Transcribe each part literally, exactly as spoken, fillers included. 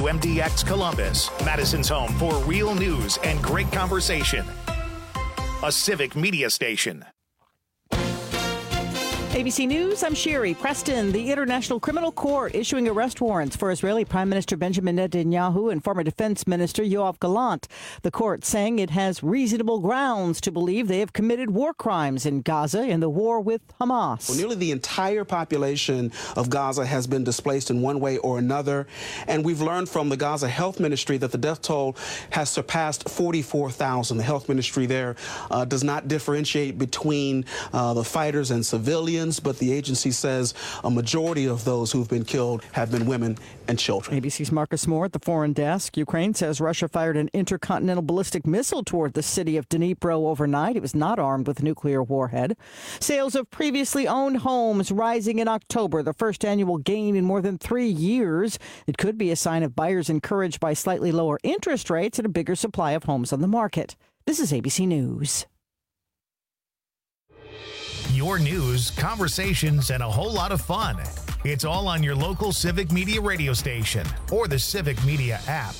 W M D X Columbus, Madison's home for real news and great conversation. A civic media station. A B C News, I'm Sherry Preston. The International Criminal Court issuing arrest warrants for Israeli Prime Minister Benjamin Netanyahu and former Defense Minister Yoav Gallant. The court saying it has reasonable grounds to believe they have committed war crimes in Gaza in the war with Hamas. Well, nearly the entire population of Gaza has been displaced in one way or another. And we've learned from the Gaza Health Ministry that the death toll has surpassed forty-four thousand. The health ministry there uh, does not differentiate between uh, the fighters and civilians, but the agency says a majority of those who've been killed have been women and children. A B C's Marcus Moore at the Foreign Desk. Ukraine says Russia fired an intercontinental ballistic missile toward the city of Dnipro overnight. It was not armed with a nuclear warhead. Sales of previously owned homes rising in October, the first annual gain in more than three years. It could be a sign of buyers encouraged by slightly lower interest rates and a bigger supply of homes on the market. This is A B C News. Your news, conversations, and a whole lot of fun. It's all on your local Civic Media radio station or the Civic Media app.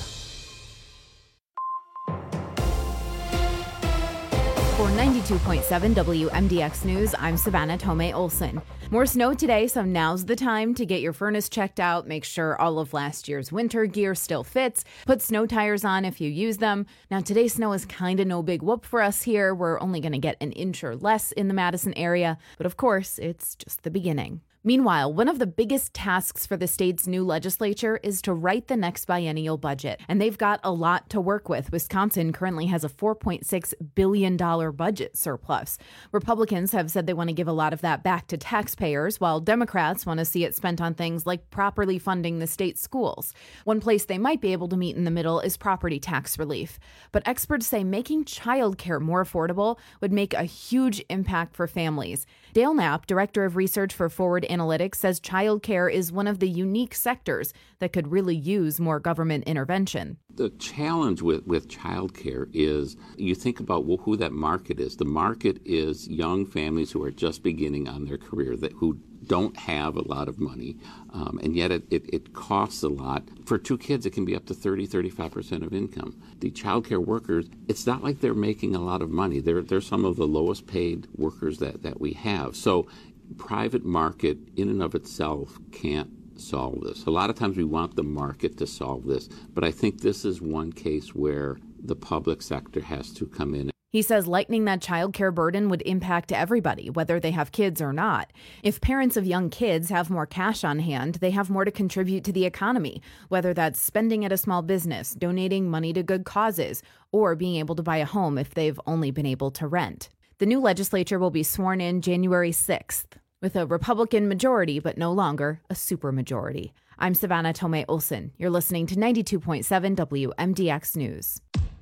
For ninety-two point seven W M D X News, I'm Savannah Tomei Olson. More snow today, so now's the time to get your furnace checked out, make sure all of last year's winter gear still fits, put snow tires on if you use them. Now, today's snow is kind of no big whoop for us here. We're only going to get an inch or less in the Madison area, but of course, it's just the beginning. Meanwhile, one of the biggest tasks for the state's new legislature is to write the next biennial budget, and they've got a lot to work with. Wisconsin currently has a four point six billion dollars budget surplus. Republicans have said they want to give a lot of that back to taxpayers, while Democrats want to see it spent on things like properly funding the state schools. One place they might be able to meet in the middle is property tax relief. But experts say making childcare more affordable would make a huge impact for families. Dale Knapp, director of research for Forward Analytics, says childcare is one of the unique sectors that could really use more government intervention. The challenge with, with childcare is you think about well, who that market is. The market is young families who are just beginning on their career, that who don't have a lot of money, um, and yet it, it, it costs a lot. For two kids, it can be up to thirty, thirty-five percent of income. The childcare workers, it's not like they're making a lot of money. They're, they're some of the lowest paid workers that, that we have. So private market in and of itself can't solve this. A lot of times we want the market to solve this, but I think this is one case where the public sector has to come in. He says lightening that childcare burden would impact everybody, whether they have kids or not. If parents of young kids have more cash on hand, they have more to contribute to the economy, whether that's spending at a small business, donating money to good causes, or being able to buy a home if they've only been able to rent. The new legislature will be sworn in January sixth, with a Republican majority, but no longer a supermajority. I'm Savannah Tomei Olson. You're listening to ninety-two point seven W M D X News.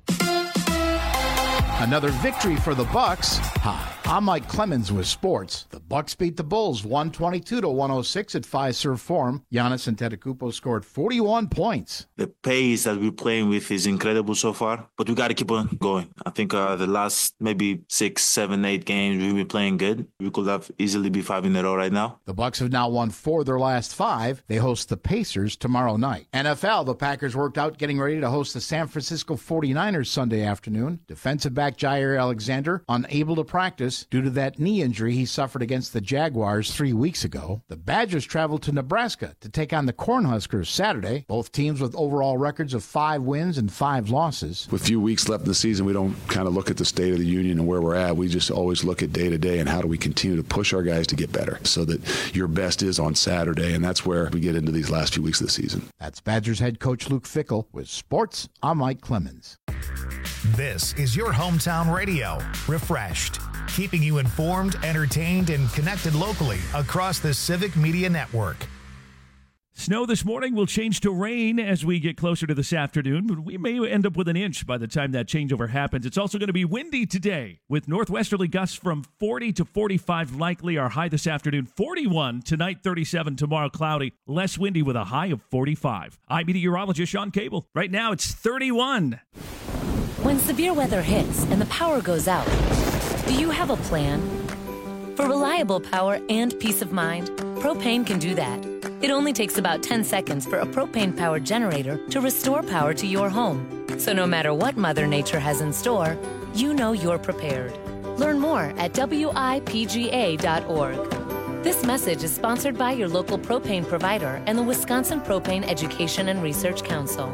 Another victory for the Bucks. Hi, I'm Mike Clemens with sports. The Bucks beat the Bulls one twenty-two to one oh six at Fiserv Forum. Giannis Antetokounmpo scored forty-one points. The pace that we're playing with is incredible so far, but we got to keep on going. I think uh, the last maybe six, seven, eight games we've been playing good. We could have easily be five in a row right now. The Bucks have now won four of their last five. They host the Pacers tomorrow night. N F L, the Packers worked out getting ready to host the San Francisco forty-niners Sunday afternoon. Defensive back Jair Alexander unable to practice due to that knee injury he suffered against the Jaguars three weeks ago. The Badgers traveled to Nebraska to take on the Cornhuskers Saturday. Both teams with overall records of five wins and five losses. With a few weeks left in the season, we don't kind of look at the state of the union and where we're at. We just always look at day to day and how do we continue to push our guys to get better so that your best is on Saturday, and that's where we get into these last few weeks of the season. That's Badgers head coach Luke Fickell. With sports, I'm Mike Clemens. This is your hometown radio, Refreshed, keeping you informed, entertained, and connected locally across the Civic Media Network. Snow this morning will change to rain as we get closer to this afternoon, but we may end up with an inch by the time that changeover happens. It's also going to be windy today with northwesterly gusts from forty to forty-five likely. Our high this afternoon, forty-one. Tonight, thirty-seven. Tomorrow, cloudy. Less windy with a high of forty-five. I'm meteorologist Sean Cable. Right now, it's thirty-one. When severe weather hits and the power goes out, do you have a plan? For reliable power and peace of mind, propane can do that. It only takes about ten seconds for a propane-powered generator to restore power to your home. So no matter what Mother Nature has in store, you know you're prepared. Learn more at W I P G A dot org. This message is sponsored by your local propane provider and the Wisconsin Propane Education and Research Council.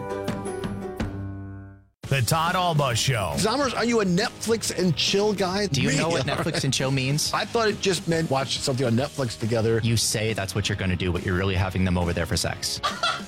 The Todd Alba Show. Zommers, are you a Netflix and chill guy? Do you Me? know what Netflix and chill means? I thought it just meant watch something on Netflix together. You say that's what you're going to do, but you're really having them over there for sex.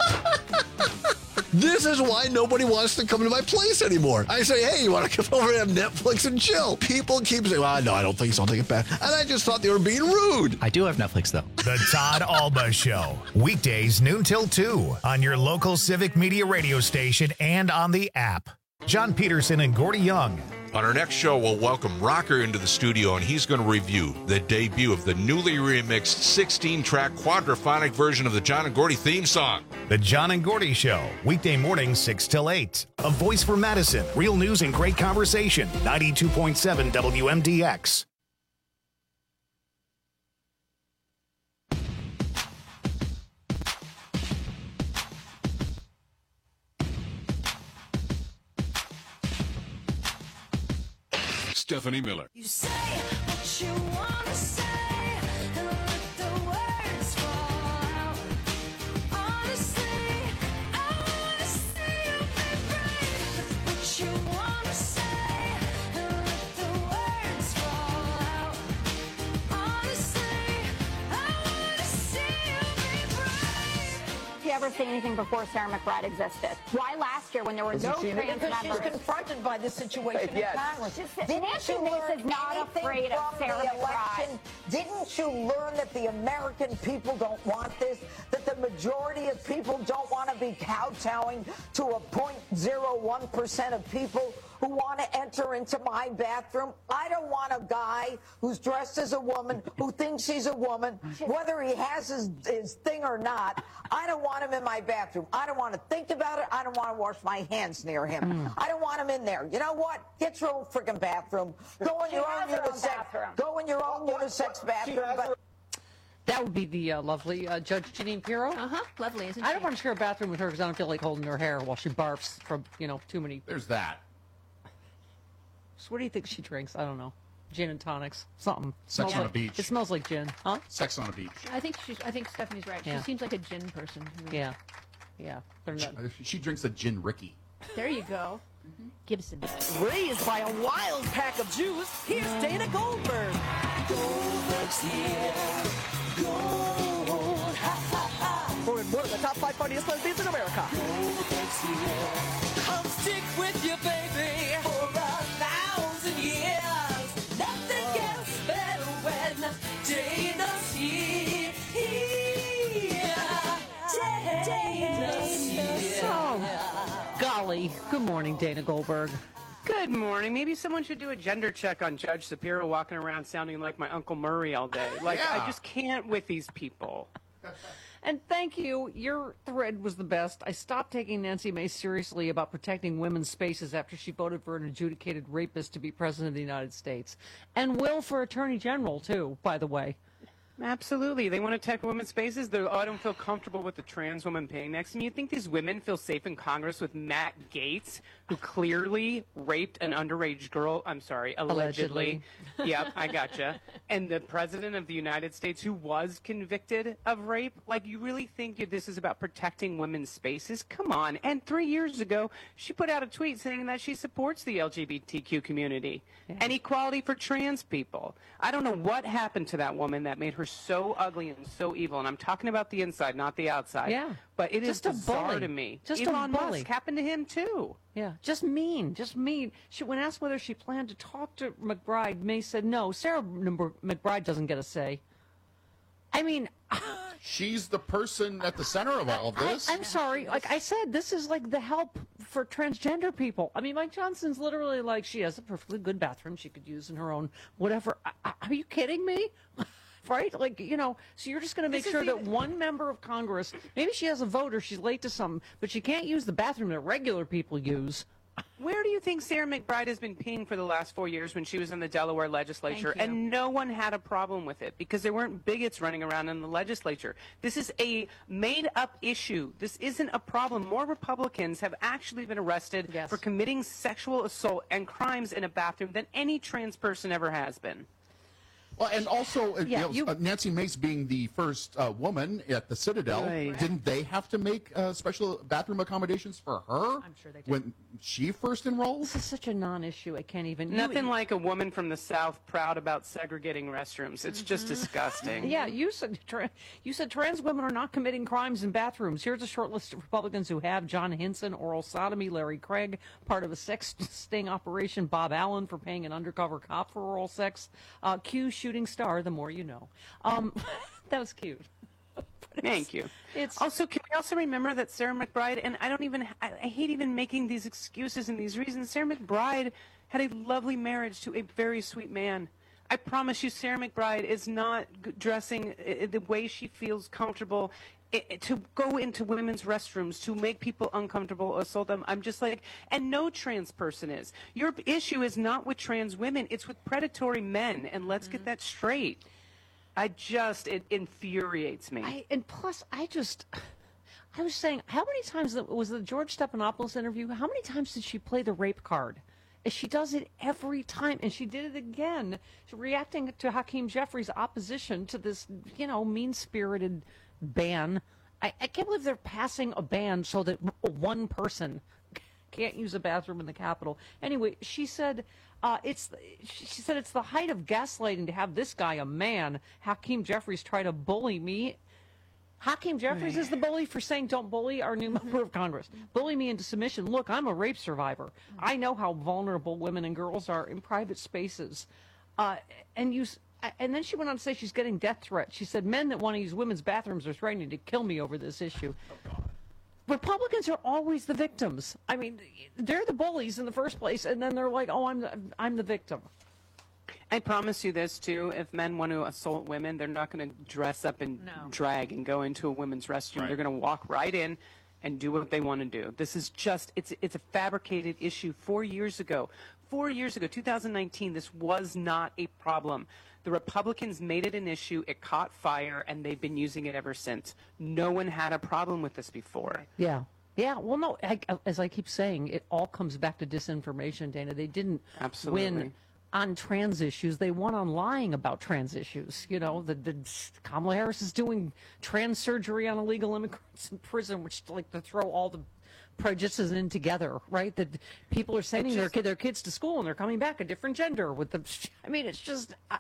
This is why nobody wants to come to my place anymore. I say, hey, you want to come over and have Netflix and chill? People keep saying, well, no, I don't think so. I'll take it back. And I just thought they were being rude. I do have Netflix, though. The Todd Alba Show. Weekdays noon till two on your local Civic Media radio station and on the app. John Peterson and Gordy Young. On our next show, we'll welcome Rocker into the studio, and he's going to review the debut of the newly remixed sixteen-track quadraphonic version of the John and Gordy theme song. The John and Gordy Show, weekday mornings six till eight. A voice for Madison, real news and great conversation. ninety-two point seven W M D X. Stephanie Miller. You say what you want to say, and let the words fall out. Honestly, I want to see you be brave. What you want to say, and let the words fall out. Honestly, I want to see you be brave. Did you ever say anything before Sarah McBride existed? Why last year when there were Isn't no she trans because members? she's confronted by this situation Yes. in Congress. Didn't Nancy you Mace learn is not anything afraid of from Sarah the McBride. election? Didn't you learn that the American people don't want this? That the majority of people don't want to be kowtowing to a zero point zero one percent of people who want to enter into my bathroom? I don't want a guy who's dressed as a woman, who thinks he's a woman, whether he has his, his thing or not. I don't want him in my bathroom. I don't want to think about it. I don't want to wash my hands near him. Mm. I don't want him in there. You know what? Get your own freaking bathroom. Go in She your has own her own unisex. bathroom. Go in your own unisex bathroom. But that would be the uh, lovely uh, Judge Jeanine Pirro. Uh-huh. Lovely, isn't I she? don't want to share a bathroom with her because I don't feel like holding her hair while she barfs from, you know, too many. There's that. So what do you think she drinks? I don't know. Gin and tonics, something. Sex Smells on a like- beach. It smells like gin, huh? Sex on a beach. I think she's. I think Stephanie's right. Yeah. She seems like a gin person. Yeah, yeah. They're not. She, she drinks a gin Ricky. There you go. Gibson. Raised by a wild pack of Jews, here's Dana Goldberg. Goldberg's here. Gold. Ha, ha, ha. For one of the top five funniest lesbians in America. Goldberg's here. Come stick with you, baby, for a thousand years. Nothing gets better when Dana's here. Dana's here. Oh, golly. Good morning, Dana Goldberg. Good morning. Maybe someone should do a gender check on Judge Shapiro walking around sounding like my Uncle Murray all day. Like, Yeah. I just can't with these people. And thank you. Your thread was the best. I stopped taking Nancy Mace seriously about protecting women's spaces after she voted for an adjudicated rapist to be president of the United States. And will for attorney general, too, by the way. Absolutely. They want to protect women's spaces. They're, oh, I don't feel comfortable with the trans woman paying next to me. You think these women feel safe in Congress with Matt Gaetz, who clearly raped an underage girl? I'm sorry, allegedly. Allegedly. Yep, I gotcha. And the president of the United States, who was convicted of rape? Like, you really think this is about protecting women's spaces? Come on. And three years ago, she put out a tweet saying that she supports the L G B T Q community yeah. and equality for trans people. I don't know what happened to that woman that made her so ugly and so evil, and I'm talking about the inside, not the outside. Yeah, but it just is a bizarre bully. to me. Just Elon a bully. Musk happened to him too. Yeah, just mean, just mean. She, when asked whether she planned to talk to McBride, May said no. Sarah McBride doesn't get a say. I mean, she's the person at the center of all of this. I, I'm sorry. Like I said, this is like the help for transgender people. I mean, Mike Johnson's literally like, she has a perfectly good bathroom she could use in her own whatever. I, I, are you kidding me? Right? Like, you know, so you're just going to make This sure is that the- one member of Congress, maybe she has a vote or she's late to something, but she can't use the bathroom that regular people use. Where do you think Sarah McBride has been peeing for the last four years when she was in the Delaware legislature? Thank you. And no one had a problem with it because there weren't bigots running around in the legislature. This is a made-up issue. This isn't a problem. More Republicans have actually been arrested Yes. for committing sexual assault and crimes in a bathroom than any trans person ever has been. Well, and also, uh, Yeah, you know, you- uh, Nancy Mace being the first uh, woman at the Citadel, Right. didn't they have to make uh, special bathroom accommodations for her? I'm sure they did. When she first enrolled? This is such a non-issue. I can't even. Nothing you, like a woman from the South proud about segregating restrooms. It's just disgusting. Yeah, you said tra- you said trans women are not committing crimes in bathrooms. Here's a short list of Republicans who have: John Hinson, oral sodomy; Larry Craig, part of a sex sting operation; Bob Allen for paying an undercover cop for oral sex; uh, Q shooting star. The more you know. Um, that was cute. Thank you. It's Also, can we also remember that Sarah McBride, and I don't even, I, I hate even making these excuses and these reasons. Sarah McBride had a lovely marriage to a very sweet man. I promise you, Sarah McBride is not g- dressing uh, the way she feels comfortable i- i- to go into women's restrooms, to make people uncomfortable, assault them. I'm just like, and no trans person is. Your issue is not with trans women, it's with predatory men, and let's get that straight. I just, it infuriates me. I, and plus, I just, I was saying, how many times the, was the George Stephanopoulos interview? How many times did she play the rape card? And she does it every time, and she did it again, reacting to Hakeem Jeffries' opposition to this, you know, mean-spirited ban. I, I can't believe they're passing a ban so that one person can't use a bathroom in the Capitol. Anyway, she said uh, it's she said it's the height of gaslighting to have this guy, a man, Hakeem Jeffries, try to bully me. Hakeem Jeffries is the bully for saying don't bully our new member of Congress. Bully me into submission. Look, I'm a rape survivor. I know how vulnerable women and girls are in private spaces. Uh, and you, s- and then she went on to say she's getting death threats. She said men that want to use women's bathrooms are threatening to kill me over this issue. Republicans are always the victims. I mean, they're the bullies in the first place, and then they're like, "Oh, I'm the, I'm the victim." I promise you this too: if men want to assault women, they're not going to dress up and No. drag and go into a women's restroom. Right. They're going to walk right in and do what they want to do. This is just it's it's a fabricated issue. Four years ago, four years ago, two thousand nineteen, this was not a problem. The Republicans made it an issue. It caught fire, and they've been using it ever since. No one had a problem with this before. Yeah. Yeah, well, no, I, as I keep saying, it all comes back to disinformation, Dana. They didn't Absolutely. win on trans issues. They won on lying about trans issues. You know, the, the Kamala Harris is doing trans surgery on illegal immigrants in prison, which like to throw all the prejudices in together, right? That people are sending their just- kid, their kids to school and they're coming back a different gender with the. I mean, it's just. I,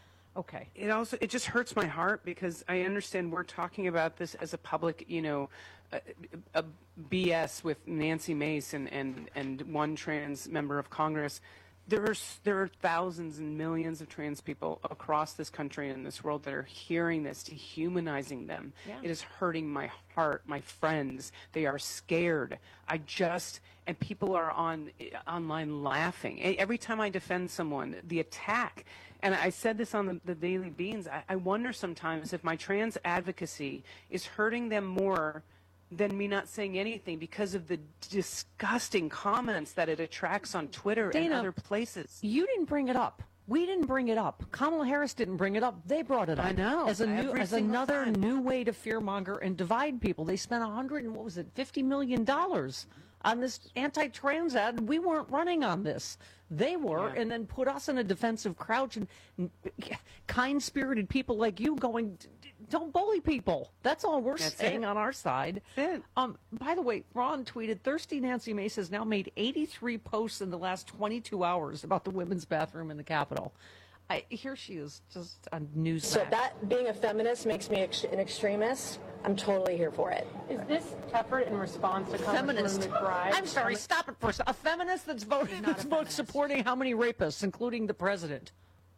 okay. It also it just hurts my heart because I understand we're talking about this as a public, you know, a, a B S with Nancy Mace and, and, and one trans member of Congress. There are s- there are thousands and millions of trans people across this country and this world that are hearing this, dehumanizing them. Yeah. It is hurting my heart, my friends. They are scared. I just and people are on online laughing E- every time I defend someone. The attack. And I said this on the, the Daily Beans. I, I wonder sometimes if my trans advocacy is hurting them more than me not saying anything because of the disgusting comments that it attracts on Twitter and Dana, other places. You didn't bring it up. We didn't bring it up. Kamala Harris didn't bring it up. They brought it up. I know, As a new, every as single another time. new way to fearmonger and divide people. They spent a hundred and what was it, fifty million dollars on this anti-trans ad. We weren't running on this. They were, Yeah. and then put us in a defensive crouch and, and kind-spirited people like you going, "D- d- don't bully people. That's all we're That's saying it. on our side. That's it. Um, by the way, Ron tweeted, Thirsty Nancy Mace has now made eighty-three posts in the last twenty-two hours about the women's bathroom in the Capitol. I, here she is, just on Newsmax. So that being a feminist makes me ex- an extremist. I'm totally here for it. Is this effort in response to feminist. Congresswoman McBride? I'm sorry, stop it for a second. A feminist that's voting, that's vote supporting how many rapists, including the president?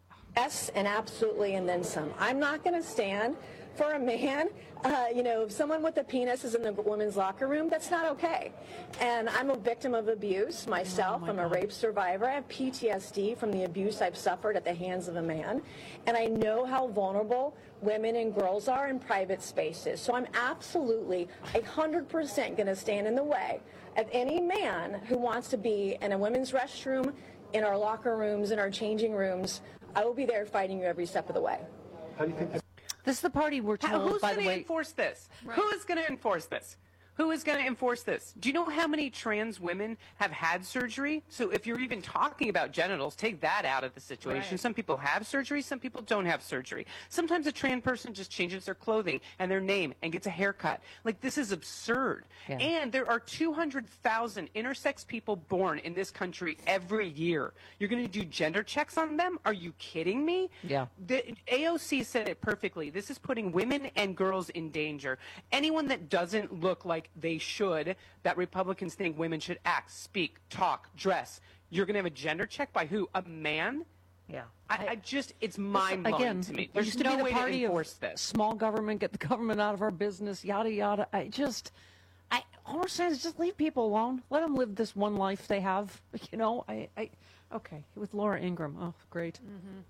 Yes, and absolutely, and then some. I'm not going to stand for a man, uh, you know, if someone with a penis is in the women's locker room, that's not okay. And I'm a victim of abuse myself. I'm a rape survivor. I have P T S D from the abuse I've suffered at the hands of a man. And I know how vulnerable women and girls are in private spaces. So I'm absolutely one hundred percent going to stand in the way of any man who wants to be in a women's restroom, in our locker rooms, in our changing rooms, I will be there fighting you every step of the way. How do you think this? This is the party we're How- told, who's by going the to way. enforce this? Who is going to enforce this? Who is going to enforce this? Do you know how many trans women have had surgery? So if you're even talking about genitals, take that out of the situation. Right. Some people have surgery, some people don't have surgery. Sometimes a trans person just changes their clothing and their name and gets a haircut. Like, this is absurd. Yeah. And there are two hundred thousand intersex people born in this country every year. You're going to do gender checks on them? Are you kidding me? Yeah. The A O C said it perfectly. This is putting women and girls in danger. Anyone that doesn't look like they should, that Republicans think women should act, speak, talk, dress, you're going to have a gender check by who? A man? Yeah. I, I just, it's mind-blowing Again, to me. it There's used to no be the way party to enforce of this. small government, get the government out of our business, yada, yada. I just, I, all we're saying is just leave people alone. Let them live this one life they have. You know, I, I okay, with Laura Ingraham. Oh, great.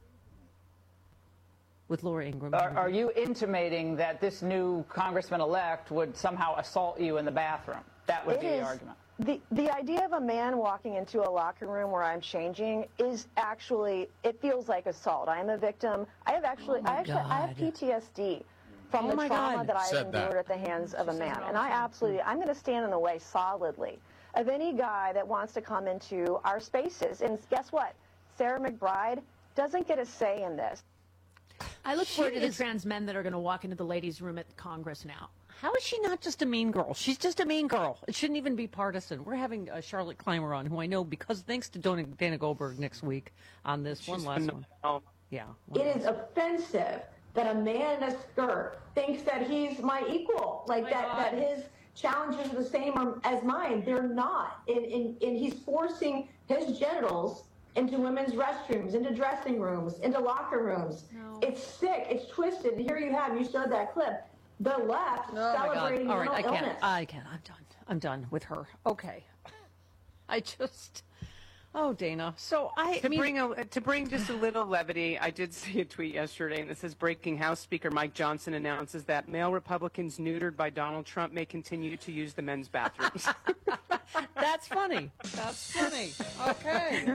With Laura Ingraham. Are, are you intimating that this new congressman-elect would somehow assault you in the bathroom? That would It be the is- argument. The, the idea of a man walking into a locker room where I'm changing is actually, it feels like assault. I am a victim. I have actually, Oh my I actually, I have God. P T S D from Oh the my trauma God. that I Said endured that. at the hands of a She says man. it all And the I time. absolutely, I'm going to stand in the way solidly of any guy that wants to come into our spaces. And guess what? Sarah McBride doesn't get a say in this. I look She forward to the is- trans men that are going to walk into the ladies' room at Congress now. How is she not just a mean girl? She's just a mean girl. It shouldn't even be partisan. We're having uh, Charlotte Clymer on, who I know because thanks to Dana, Dana Goldberg next week on this one She's last phenomenal. one. Yeah. It is offensive that a man in a skirt thinks that he's my equal, like my that, God. that his challenges are the same or- as mine. They're not. And, and, and he's forcing his genitals into women's restrooms, into dressing rooms, into locker rooms. It's sick. It's twisted. And here you have, you showed that clip, the left Oh my God. celebrating All right, I mental can't. illness. I can't. I'm done. I'm done with her. Okay. I just. Oh, Dana. So I. To I mean, bring a, to bring just a little levity, I did see a tweet yesterday, and it says, "Breaking House Speaker Mike Johnson announces that male Republicans neutered by Donald Trump may continue to use the men's bathrooms." That's funny. That's funny. Okay.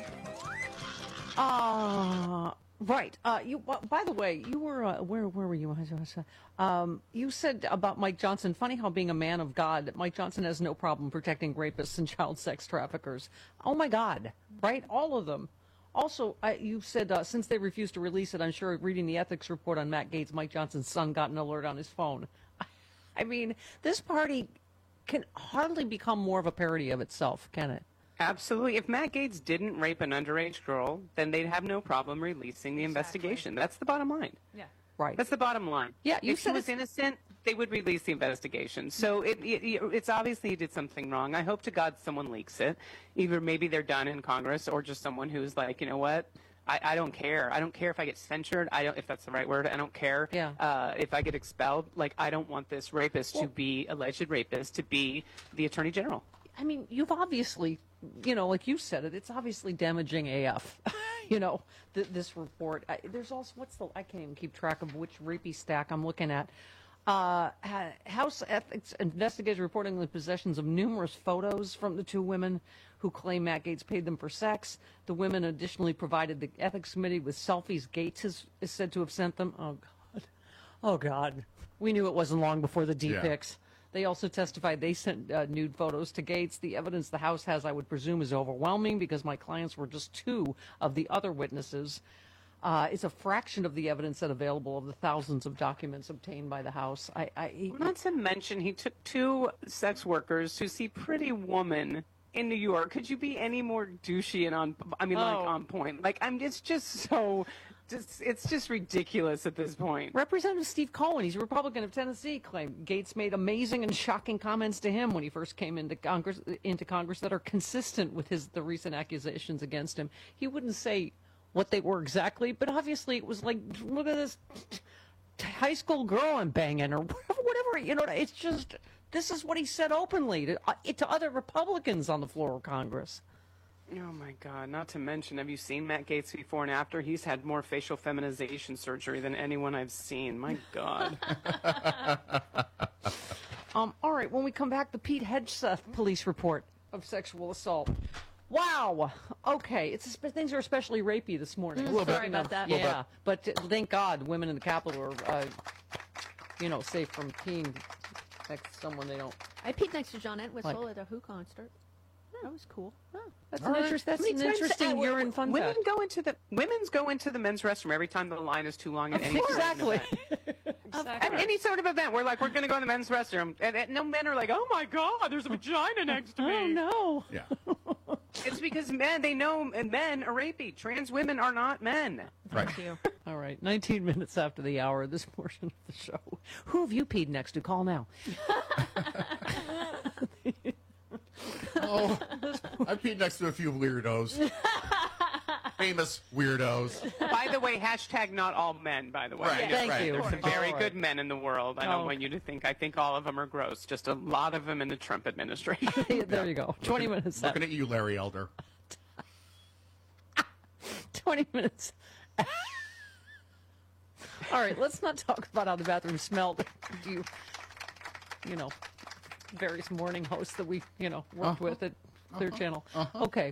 Uh, right. Uh, you. uh, By the way, you were uh, where? Where were you? Um, you said about Mike Johnson. Funny how being a man of God, that Mike Johnson has no problem protecting rapists and child sex traffickers. Oh my God! Right, all of them. Also, uh, you said uh, since they refused to release it, I'm sure reading the ethics report on Matt Gaetz, Mike Johnson's son got an alert on his phone. I mean, this party can hardly become more of a parody of itself, can it? Absolutely. If Matt Gaetz didn't rape an underage girl, then they'd have no problem releasing the investigation. That's the bottom line. Yeah. Right. That's the bottom line. Yeah, you if he said was it's- innocent, they would release the investigation. So it, it, it's obviously he did something wrong. I hope to God someone leaks it. Either maybe they're done in Congress, or just someone who's like, you know what? I, I don't care. I don't care if I get censured. I don't, if that's the right word. I don't care Yeah. uh, if I get expelled. Like, I don't want this rapist to be, alleged rapist, to be the Attorney General. I mean, you've obviously, you know, like you said it, it's obviously damaging A F. You know, th- this report. I, there's also, what's the, I can't even keep track of which rapey stack I'm looking at. Uh, ha- House Ethics investigators reporting the possessions of numerous photos from the two women who claim Matt Gaetz paid them for sex. The women additionally provided the Ethics Committee with selfies Gaetz is, is said to have sent them. Oh, God. Oh, God. We knew it wasn't long before the D Yeah. pics. They also testified they sent uh, nude photos to Gaetz. The evidence the House has, I would presume, is overwhelming because my clients were just two of the other witnesses. Uh, it's a fraction of the evidence that available of the thousands of documents obtained by the House. I, I Not to mention, he took two sex workers to see Pretty Woman in New York. Could you be any more douchey and on? I mean, like Oh. on point. Like, I'm. It's just so. Just, it's just ridiculous at this point. Representative Steve Cohen, he's a Republican of Tennessee, claimed Gaetz made amazing and shocking comments to him when he first came into Congress, into Congress that are consistent with his the recent accusations against him. He wouldn't say what they were exactly, but obviously it was like, look at this high school girl I'm banging, or whatever. You know, it's just this is what he said openly to uh, to other Republicans on the floor of Congress. Oh my God! Not to mention, have you seen Matt Gaetz before and after? He's had more facial feminization surgery than anyone I've seen. My God. Um, all right, when we come back, the Pete Hegseth police report of sexual assault. Wow. Okay, it's things are especially rapey this morning. Mm, sorry about that. Yeah, but uh, thank God, women in the Capitol are, uh, you know, safe from peeing next to someone they don't. I peed next to John Entwistle Like- at a Who concert. That was cool. That's All an, right. interest, that's How many an times- interesting uh, urine fun Women fact. go into the women's go into the men's restroom every time the line is too long at any Exactly. At any sort of event, we're like, we're going to go in the men's restroom, and, and no men are like, oh my god, there's a vagina next to me. Oh no. Yeah. It's because men, they know and men are rapey. Trans women are not men. Right. Thank you. All right, nineteen minutes after the hour of this portion of the show. Who have you peed next to? Call now. Oh, I peed next to a few weirdos. Famous weirdos. By the way, hashtag not all men, by the way. Right, Just- Thank right. you. There's some very All right. good men in the world. I don't Oh. want you to think I think all of them are gross. Just a lot of them in the Trump administration. There you go. twenty minutes Looking after. at you, Larry Elder. twenty minutes. All right, let's not talk about how the bathroom smelled. You, you know, various morning hosts that we, you know, worked Uh-huh. with at Clear Uh-huh. Channel. Uh-huh. Okay.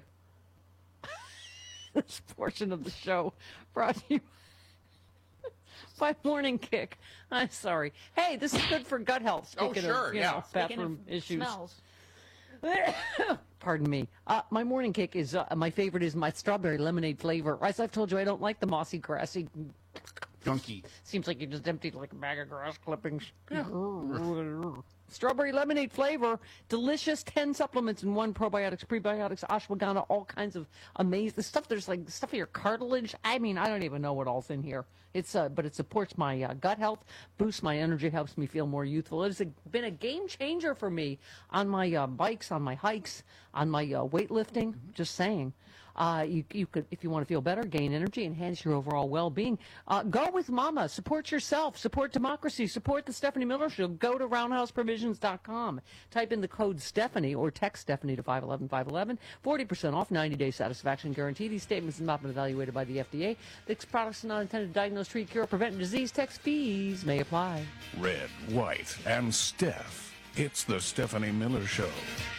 This portion of the show brought to you by Morning Kick. I'm sorry. Hey, this is good for gut health. Oh, Speaking sure, of, you yeah. know, Speaking bathroom of issues. smells. Pardon me. Uh, my morning kick is, uh, my favorite is my strawberry lemonade flavor. As I've told you, I don't like the mossy, grassy. Gunky. Seems like you just emptied like a bag of grass clippings. Strawberry lemonade flavor, delicious. ten supplements in one: probiotics, prebiotics, ashwagandha, all kinds of amazing stuff. There's like stuff for your cartilage. I mean, I don't even know what all's in here. It's uh, but it supports my uh, gut health, boosts my energy, helps me feel more youthful. It's a, been a game changer for me on my uh, bikes, on my hikes, on my uh, weightlifting. Just saying. Uh, you, you could, if you want to feel better, gain energy, enhance your overall well-being, uh, go with Mama. Support yourself. Support democracy. Support the Stephanie Miller Show. Go to roundhouse provisions dot com. Type in the code Stephanie or text Stephanie to five eleven five eleven. forty percent off, ninety-day satisfaction guarantee. These statements have not been evaluated by the F D A. These products are not intended to diagnose, treat, cure, or prevent disease. Text fees may apply. Red, White, and Steph. It's the Stephanie Miller Show.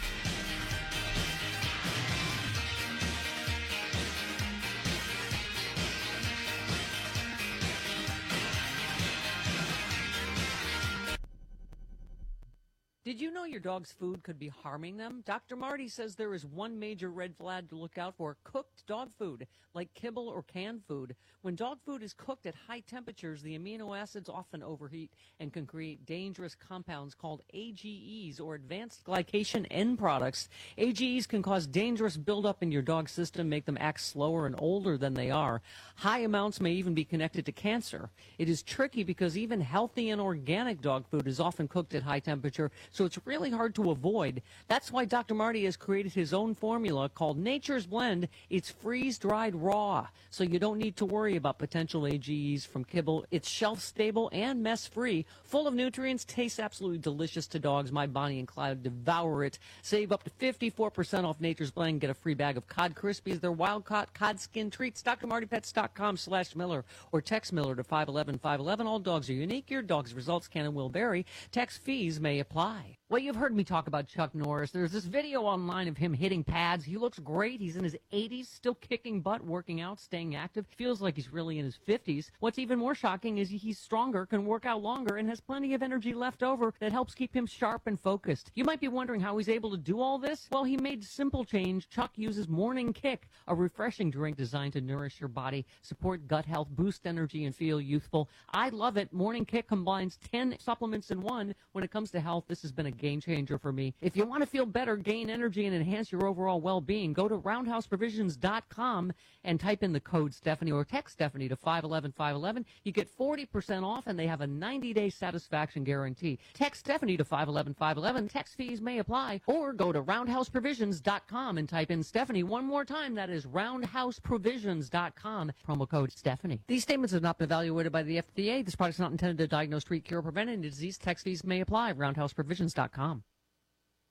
Did you know your dog's food could be harming them? Doctor Marty says there is one major red flag to look out for: cooked dog food, like kibble or canned food. When dog food is cooked at high temperatures, the amino acids often overheat and can create dangerous compounds called A G Es, or advanced glycation end products. A G Es can cause dangerous buildup in your dog's system, make them act slower and older than they are. High amounts may even be connected to cancer. It is tricky because even healthy and organic dog food is often cooked at high temperature, so it's really hard to avoid. That's why Doctor Marty has created his own formula called Nature's Blend. It's freeze-dried raw, so you don't need to worry about potential A G Es from kibble. It's shelf-stable and mess-free, full of nutrients, tastes absolutely delicious to dogs. My Bonnie and Clyde devour it. Save up to fifty-four percent off Nature's Blend. Get a free bag of Cod Krispies, their wild-caught cod skin treats. D R marty pets dot com slash Miller or text Miller to five eleven five eleven. All dogs are unique. Your dog's results can and will vary. Tax fees may apply. Well, you've heard me talk about Chuck Norris. There's this video online of him hitting pads. He looks great. He's in his eighties, still kicking butt, working out, staying active. Feels like he's really in his fifties. What's even more shocking is he's stronger, can work out longer, and has plenty of energy left over that helps keep him sharp and focused. You might be wondering how he's able to do all this. Well, he made simple change. Chuck uses Morning Kick, a refreshing drink designed to nourish your body, support gut health, boost energy, and feel youthful. I love it. Morning Kick combines ten supplements in one. When it comes to health, this has been a game changer for me. If you want to feel better, gain energy, and enhance your overall well-being, go to roundhouse provisions dot com and type in the code Stephanie or text Stephanie to five eleven five eleven. You get forty percent off, and they have a ninety-day satisfaction guarantee. Text Stephanie to five eleven five eleven. Text fees may apply. Or go to roundhouse provisions dot com and type in Stephanie one more time. That is roundhouse provisions dot com. Promo code Stephanie. These statements have not been evaluated by the F D A. This product is not intended to diagnose, treat, cure, or prevent any disease. Text fees may apply. roundhouse provisions dot com.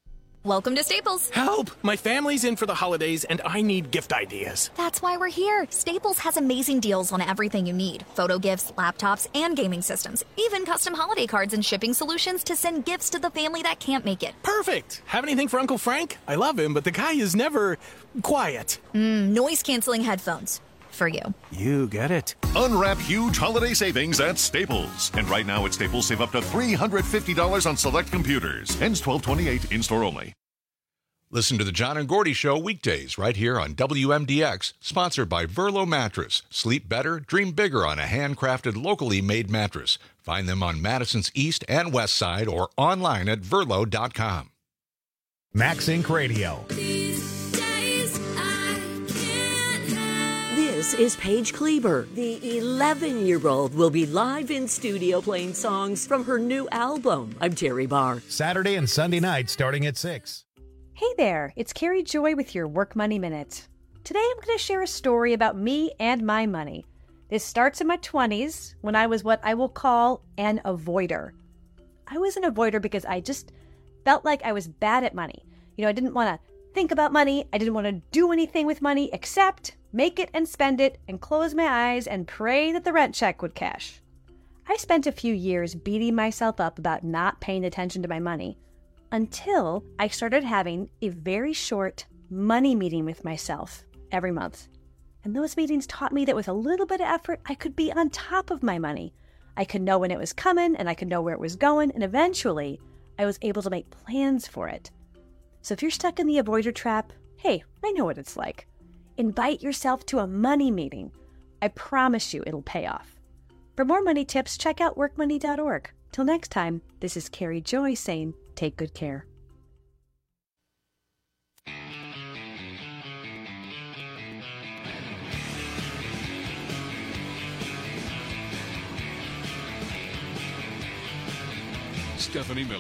Welcome to Staples. Help! My family's in for the holidays and I need gift ideas. That's why we're here. Staples has amazing deals on everything you need. Photo gifts, laptops, and gaming systems. Even custom holiday cards and shipping solutions to send gifts to the family that can't make it. Perfect! Have anything for Uncle Frank? I love him, but the guy is never quiet. Mm, noise-canceling headphones. For you. You get it. Unwrap huge holiday savings at Staples. And right now at Staples, save up to three hundred fifty dollars on select computers. Ends twelve twenty-eight, in-store only. Listen to the John and Gordy Show weekdays right here on W M D X, sponsored by Verlo Mattress. Sleep better, dream bigger on a handcrafted, locally made mattress. Find them on Madison's East and West Side or online at verlo dot com. Max Inc Radio. This is Paige Kleber. The eleven-year-old will be live in studio playing songs from her new album. I'm Terry Barr. Saturday and Sunday night starting at six. Hey there, it's Carrie Joy with your Work Money Minute. Today I'm going to share a story about me and my money. This starts in my twenties when I was what I will call an avoider. I was an avoider because I just felt like I was bad at money. You know, I didn't want to think about money. I didn't want to do anything with money except make it and spend it and close my eyes and pray that the rent check would cash. I spent a few years beating myself up about not paying attention to my money until I started having a very short money meeting with myself every month. And those meetings taught me that with a little bit of effort, I could be on top of my money. I could know when it was coming and I could know where it was going. And eventually I was able to make plans for it. So if you're stuck in the avoider trap, hey, I know what it's like. Invite yourself to a money meeting. I promise you it'll pay off. For more money tips, check out work money dot org. Till next time, this is Carrie Joy saying, take good care. Stephanie Miller.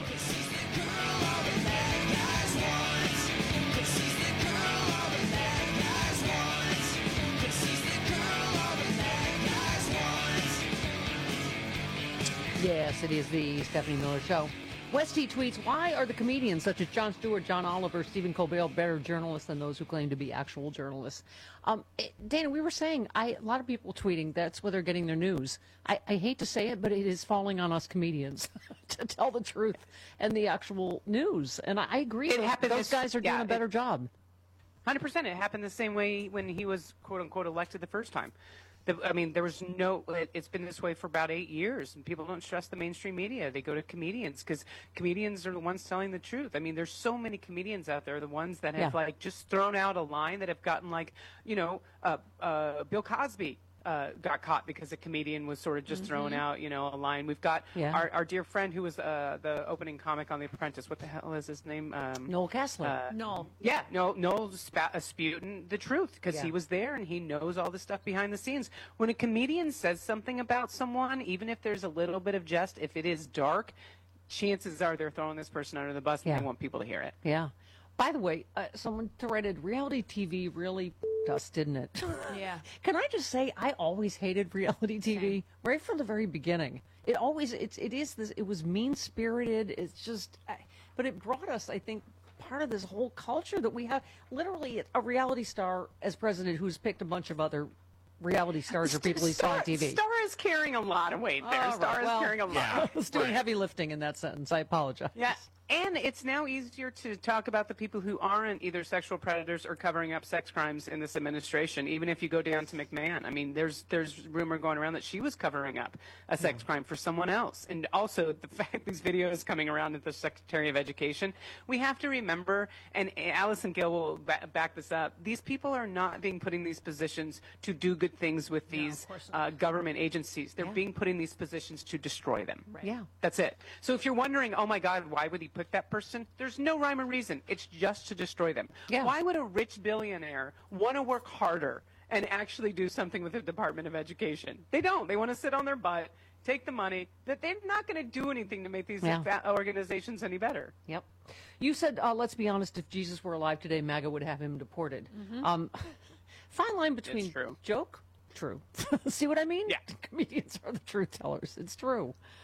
Yes, it is the Stephanie Miller Show. Westy tweets, why are the comedians such as Jon Stewart, John Oliver, Stephen Colbert better journalists than those who claim to be actual journalists? Um, it, Dana, we were saying, I, a lot of people tweeting that's where they're getting their news. I, I hate to say it, but it is falling on us comedians to tell the truth and the actual news. And I, I agree. It happened those this- guys are doing yeah, a better it- job. one hundred percent. It happened the same way when he was, quote unquote, elected the first time. The, I mean, there was no, it, it's been this way for about eight years, and people don't trust the mainstream media. They go to comedians because comedians are the ones telling the truth. I mean, there's so many comedians out there, the ones that have, Yeah. like, just thrown out a line that have gotten, like, you know, uh, uh, Bill Cosby. Uh, got caught because a comedian was sort of just throwing Mhm. out, you know, a line. We've got Yeah. our, our dear friend who was uh, the opening comic on The Apprentice. What the hell is his name? Um, Noel Kessler. uh, Noel. Yeah, no, Noel spa- uh, spewing the truth because Yeah. he was there and he knows all the stuff behind the scenes. When a comedian says something about someone, even if there's a little bit of jest, if it is dark, chances are they're throwing this person under the bus and Yeah. they want people to hear it. Yeah. By the way, uh, someone threaded reality T V really us, didn't it? Yeah. Can I just say I always hated reality T V right from the very beginning. It always it's it is this it was mean spirited. It's just, I- but it brought us, I think, part of this whole culture that we have. Literally, a reality star as president who's picked a bunch of other reality stars or people he saw on T V. Star is carrying a lot of weight there. All Star right, is well, carrying a lot. I was doing Right. heavy lifting in that sentence. I apologize. Yeah, and it's now easier to talk about the people who aren't either sexual predators or covering up sex crimes in this administration. Even if you go down to McMahon, I mean, there's there's rumor going around that she was covering up a sex crime for someone else. And also the fact these videos coming around at the Secretary of Education, we have to remember, and Allison Gill will ba- back this up. These people are not being put in these positions to do good things with these uh, government agencies. They're being put in these positions to destroy them. Yeah. That's it. So if you're wondering, oh my God, why would he put that person? There's no rhyme or reason. It's just to destroy them. Yeah. Why would a rich billionaire want to work harder and actually do something with the Department of Education? They don't. They want to sit on their butt, take the money. That they're not going to do anything to make these Yeah. fa- organizations any better. Yep. You said, uh, let's be honest, if Jesus were alive today, MAGA would have him deported. Mhm. Um, fine line between It's true. joke, true. See what I mean? Yeah. Comedians are the truth tellers. It's true.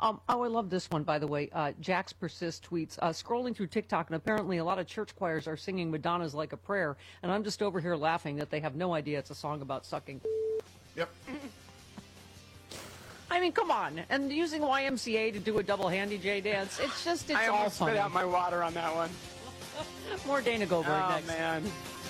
Um, oh, I love this one, by the way. Uh, Jax Persist tweets, uh, scrolling through TikTok, and apparently a lot of church choirs are singing Madonna's Like a Prayer, and I'm just over here laughing that they have no idea it's a song about sucking. Yep. I mean, come on. And using Y M C A to do a double handy J dance, it's just, it's I all almost funny. spit out my water on that one. More Dana Goldberg oh, next. man.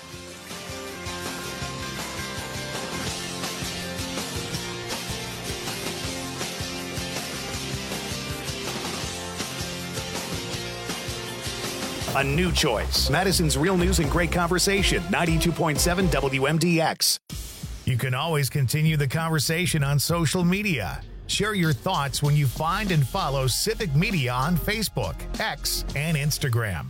A new choice. Madison's Real News and Great Conversation, ninety-two point seven W M D X. You can always continue the conversation on social media. Share your thoughts when you find and follow Civic Media on Facebook, X, and Instagram.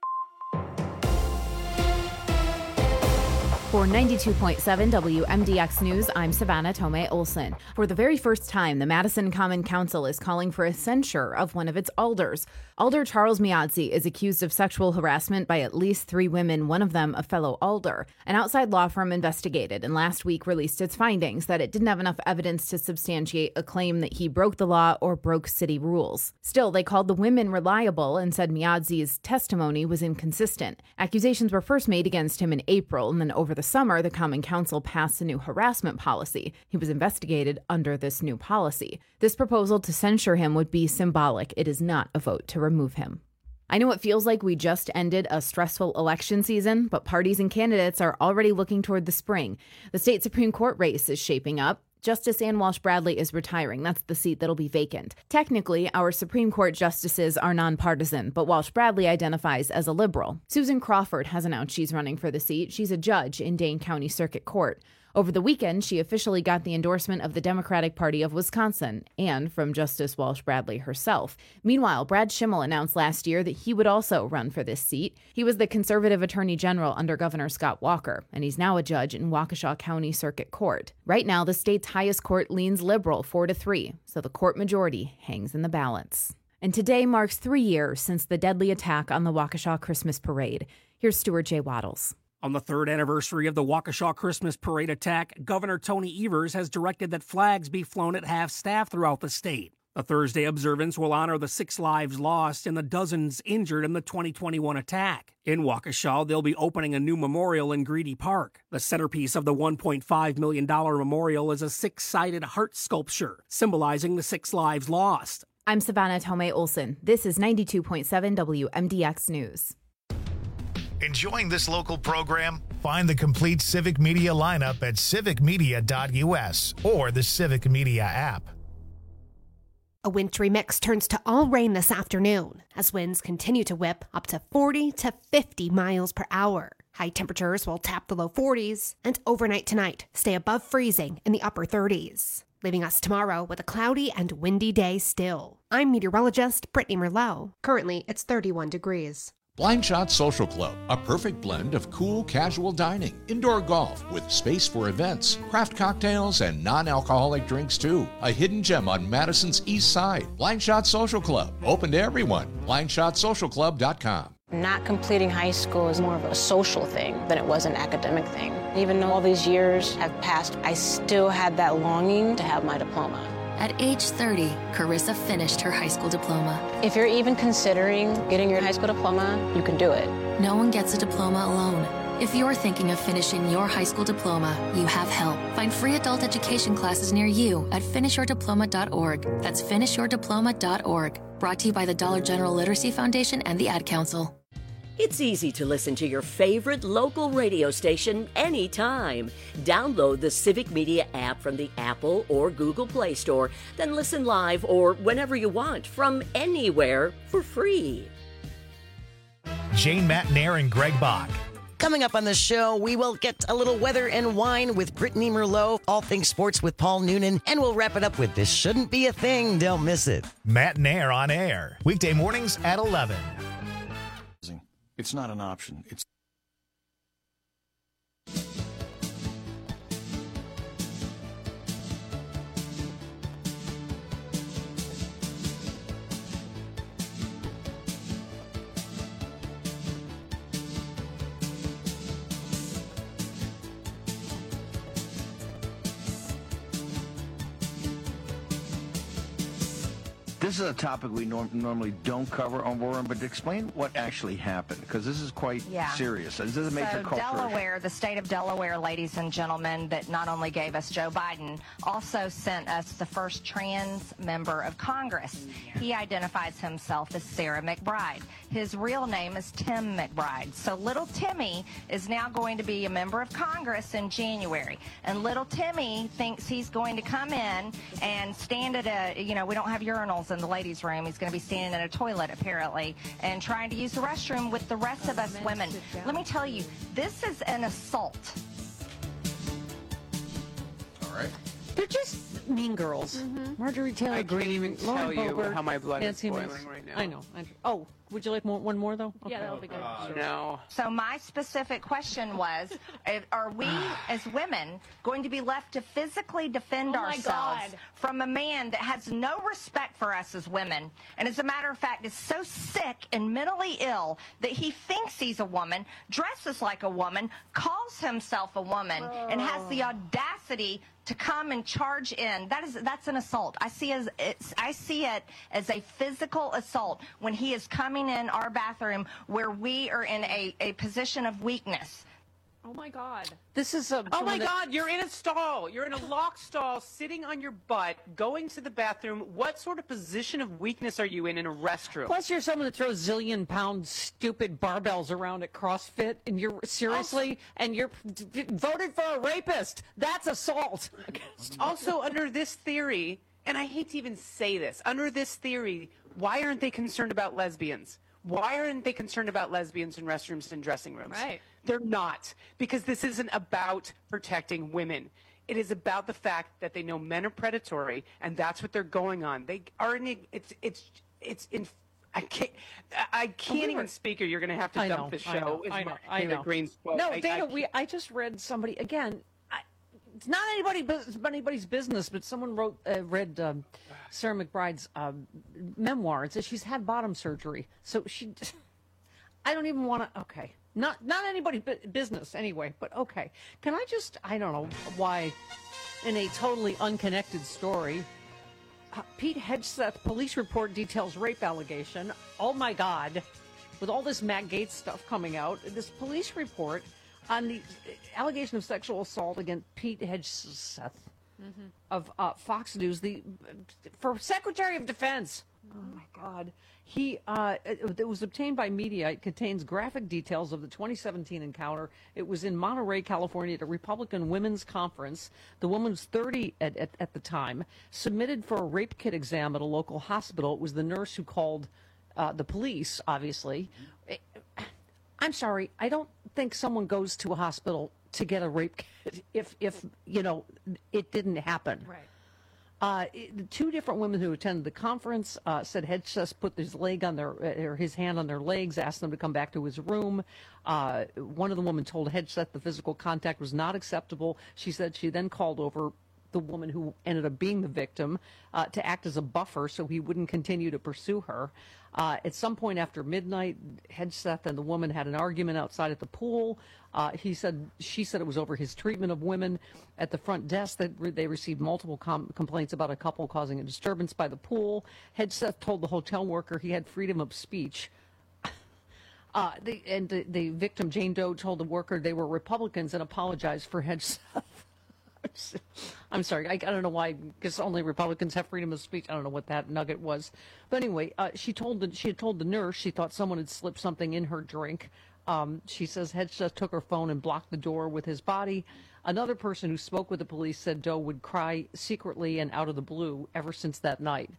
For ninety-two point seven W M D X News, I'm Savannah Tomei Olson. For the very first time, the Madison Common Council is calling for a censure of one of its alders. Alder Charles Miazzi is accused of sexual harassment by at least three women, one of them a fellow alder. An outside law firm investigated and last week released its findings that it didn't have enough evidence to substantiate a claim that he broke the law or broke city rules. Still, they called the women reliable and said Miazzi's testimony was inconsistent. Accusations were first made against him in April, and then over the summer, the Common Council passed a new harassment policy. He was investigated under this new policy. This proposal to censure him would be symbolic. It is not a vote to remove him. I know it feels like we just ended a stressful election season, but parties and candidates are already looking toward the spring. The state Supreme Court race is shaping up. Justice Ann Walsh Bradley is retiring. That's the seat that'll be vacant. Technically, our Supreme Court justices are nonpartisan, but Walsh Bradley identifies as a liberal. Susan Crawford has announced she's running for the seat. She's a judge in Dane County Circuit Court. Over the weekend, she officially got the endorsement of the Democratic Party of Wisconsin and from Justice Walsh Bradley herself. Meanwhile, Brad Schimmel announced last year that he would also run for this seat. He was the conservative attorney general under Governor Scott Walker, and he's now a judge in Waukesha County Circuit Court. Right now, the state's highest court leans liberal four to three, so the court majority hangs in the balance. And today marks three years since the deadly attack on the Waukesha Christmas Parade. Here's Stuart J. Waddles. On the third anniversary of the Waukesha Christmas Parade attack, Governor Tony Evers has directed that flags be flown at half-staff throughout the state. The Thursday observance will honor the six lives lost and the dozens injured in the twenty twenty-one attack. In Waukesha, they'll be opening a new memorial in Greedy Park. The centerpiece of the one point five million dollars memorial is a six-sided heart sculpture, symbolizing the six lives lost. I'm Savannah Tomei Olson. This is ninety-two point seven W M D X News. Enjoying this local program? Find the complete Civic Media lineup at civic media dot U S or the Civic Media app. A wintry mix turns to all rain this afternoon as winds continue to whip up to forty to fifty miles per hour. High temperatures will tap the low forties and overnight tonight stay above freezing in the upper thirties, leaving us tomorrow with a cloudy and windy day still. I'm meteorologist Brittany Merlot. Currently, it's thirty-one degrees. Blind Shot Social Club, a perfect blend of cool, casual dining, indoor golf with space for events, craft cocktails, and non-alcoholic drinks too. A hidden gem on Madison's east side. Blind Shot Social Club, open to everyone. blind shot social club dot com. Not completing high school is more of a social thing than it was an academic thing. Even though all these years have passed, I still had that longing to have my diploma. At age thirty, Carissa finished her high school diploma. If you're even considering getting your high school diploma, you can do it. No one gets a diploma alone. If you're thinking of finishing your high school diploma, you have help. Find free adult education classes near you at finish your diploma dot org. That's finish your diploma dot org. Brought to you by the Dollar General Literacy Foundation and the Ad Council. It's easy to listen to your favorite local radio station anytime. Download the Civic Media app from the Apple or Google Play Store, then listen live or whenever you want from anywhere for free. Jane Matnair and Greg Bach. Coming up on the show, we will get a little weather and wine with Brittany Merlot, all things sports with Paul Noonan, and we'll wrap it up with This Shouldn't Be a Thing. Don't miss it. Matnair on air, weekday mornings at eleven. It's not an option. It's This is a topic we norm- normally don't cover on War Room, but explain what actually happened, because this is quite Yeah. serious. This is a major so culture Delaware, the state of Delaware, ladies and gentlemen, that not only gave us Joe Biden, also sent us the first trans member of Congress. He identifies himself as Sarah McBride. His real name is Tim McBride. So little Timmy is now going to be a member of Congress in January. And little Timmy thinks he's going to come in and stand at a, you know, we don't have urinals in the ladies' room. He's going to be standing at a toilet, apparently, and trying to use the restroom with the rest of us women. Let me tell you, this is an assault. All right. They're just mean girls. Marjorie Taylor I can't Greene, even Lauren tell you Boebert, how my blood is Nancy boiling Mace- right now. I know. I, oh, would you like more, one more though? Yeah, that'll be good. Uh, no. So my specific question was, eh, are we as women going to be left to physically defend Oh my ourselves God. from a man that has no respect for us as women? And as a matter of fact, is so sick and mentally ill that he thinks he's a woman, dresses like a woman, calls himself a woman, and has the audacity to come and charge in. That is, that's an assault. I see as it's, I see it as a physical assault when he is coming in our bathroom where we are in a, a position of weakness. Oh my God. This is a. Oh my someone that- God, you're in a stall. You're in a locked stall, sitting on your butt, going to the bathroom. What sort of position of weakness are you in in a restroom? Plus, you're someone that throws zillion pound stupid barbells around at CrossFit, and you're seriously, and you're d- d- voted for a rapist. That's assault. Also, under this theory, and I hate to even say this, under this theory, why aren't they concerned about lesbians? Why aren't they concerned about lesbians in restrooms and dressing rooms? Right. They're not, because this isn't about protecting women. It is about the fact that they know men are predatory, and that's what they're going on. They are in. It's it's it's in. I can't. I can't even speak, or you're going to have to I dump know, the show. I know, is I know, my- I Taylor know. Greene's quote. No, I- Dana, I we. I just read somebody again. I, it's not anybody, bus- anybody's business, but someone wrote, uh, read um, Sarah McBride's um, memoir. It says she's had bottom surgery, so she. I don't even want to. Okay, not not anybody bu- business anyway. But okay, can I just? I don't know why. In a totally unconnected story, uh, Pete Hegseth police report details rape allegation. Oh my God! With all this Matt Gaetz stuff coming out, this police report on the allegation of sexual assault against Pete Hegseth of uh, Fox News, the for Secretary of Defense. Oh my God! He uh, it, it was obtained by media. It contains graphic details of the twenty seventeen encounter. It was in Monterey, California, at a Republican women's conference. The woman was thirty at, at, at the time. Submitted for a rape kit exam at a local hospital. It was the nurse who called uh, the police. Obviously, I'm sorry. I don't think someone goes to a hospital to get a rape kit if if you know it didn't happen. Right. Uh, it- the two different women who attended the conference uh, said Hegseth put his leg on their, uh, or his hand on their legs, asked them to come back to his room. Uh, one of the women told Hegseth the physical contact was not acceptable. She said she then called over the woman who ended up being the victim uh, to act as a buffer so he wouldn't continue to pursue her. Uh, at some point after midnight, Hegseth and the woman had an argument outside at the pool. Uh, he said she said it was over his treatment of women. At the front desk, that re- they received multiple com- complaints about a couple causing a disturbance by the pool. Hegseth told the hotel worker he had freedom of speech. Uh, the, and the, the victim, Jane Doe, told the worker they were Republicans and apologized for Hegseth. I'm sorry. I, I don't know why, because only Republicans have freedom of speech. I don't know what that nugget was. But anyway, uh, she told the, she had told the nurse she thought someone had slipped something in her drink. Um, she says Hegseth took her phone and blocked the door with his body. Another person who spoke with the police said Doe would cry secretly and out of the blue ever since that night.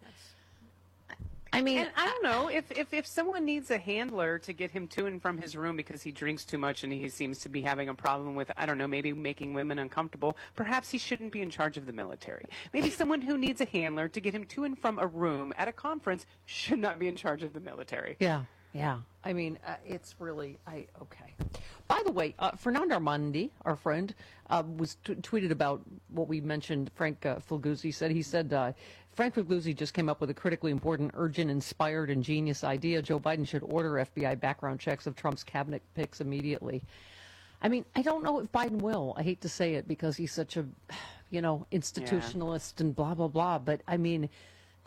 I mean, and I don't know if, if if someone needs a handler to get him to and from his room because he drinks too much and he seems to be having a problem with, I don't know, maybe making women uncomfortable, perhaps he shouldn't be in charge of the military. Maybe someone who needs a handler to get him to and from a room at a conference should not be in charge of the military. Yeah, yeah. I mean, uh, it's really, I okay. By the way, uh, Fernando Armandi, our friend, uh, was t- tweeted about what we mentioned. Frank uh, Filguzzi said, he said, uh, Frank Filguzzi just came up with a critically important, urgent, inspired, and genius idea. Joe Biden should order F B I background checks of Trump's cabinet picks immediately. I mean, I don't know if Biden will. I hate to say it because he's such a, you know, institutionalist yeah. and blah, blah, blah. But I mean,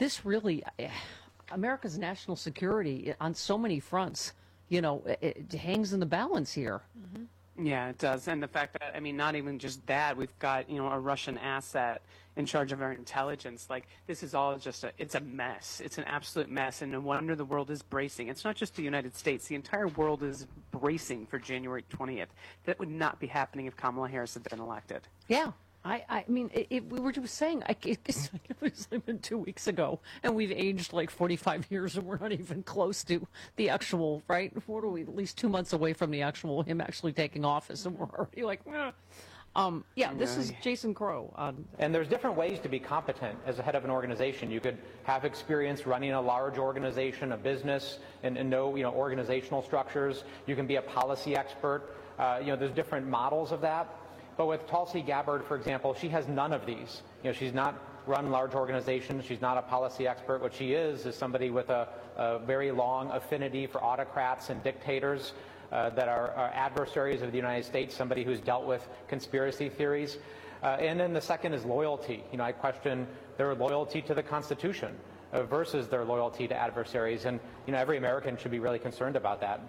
this really, uh, America's national security on so many fronts, you know, it, it hangs in the balance here. Mm-hmm. Yeah, it does. And the fact that, I mean, not even just that, we've got, you know, a Russian asset in charge of our intelligence. Like, this is all just a, it's a mess. It's an absolute mess. And no wonder the world is bracing. It's not just the United States. The entire world is bracing for January twentieth. That would not be happening if Kamala Harris had been elected. Yeah. I, I mean, it, it, we were just saying, I, it, it's, it was even two weeks ago, and we've aged like forty-five years, and we're not even close to the actual, right? What are we, at least two months away from the actual, him actually taking office, and we're already like, eh. Um, yeah, this is Jason Crow. On and there's different ways to be competent as a head of an organization. You could have experience running a large organization, a business, and, and know, you know, organizational structures. You can be a policy expert. Uh, you know, there's different models of that. But with Tulsi Gabbard, for example, she has none of these. You know, she's not run large organizations. She's not a policy expert. What she is is somebody with a, a very long affinity for autocrats and dictators uh, that are, are adversaries of the United States, somebody who's dealt with conspiracy theories. Uh, and then the second is loyalty. You know, I question their loyalty to the Constitution uh, versus their loyalty to adversaries. And, you know, every American should be really concerned about that.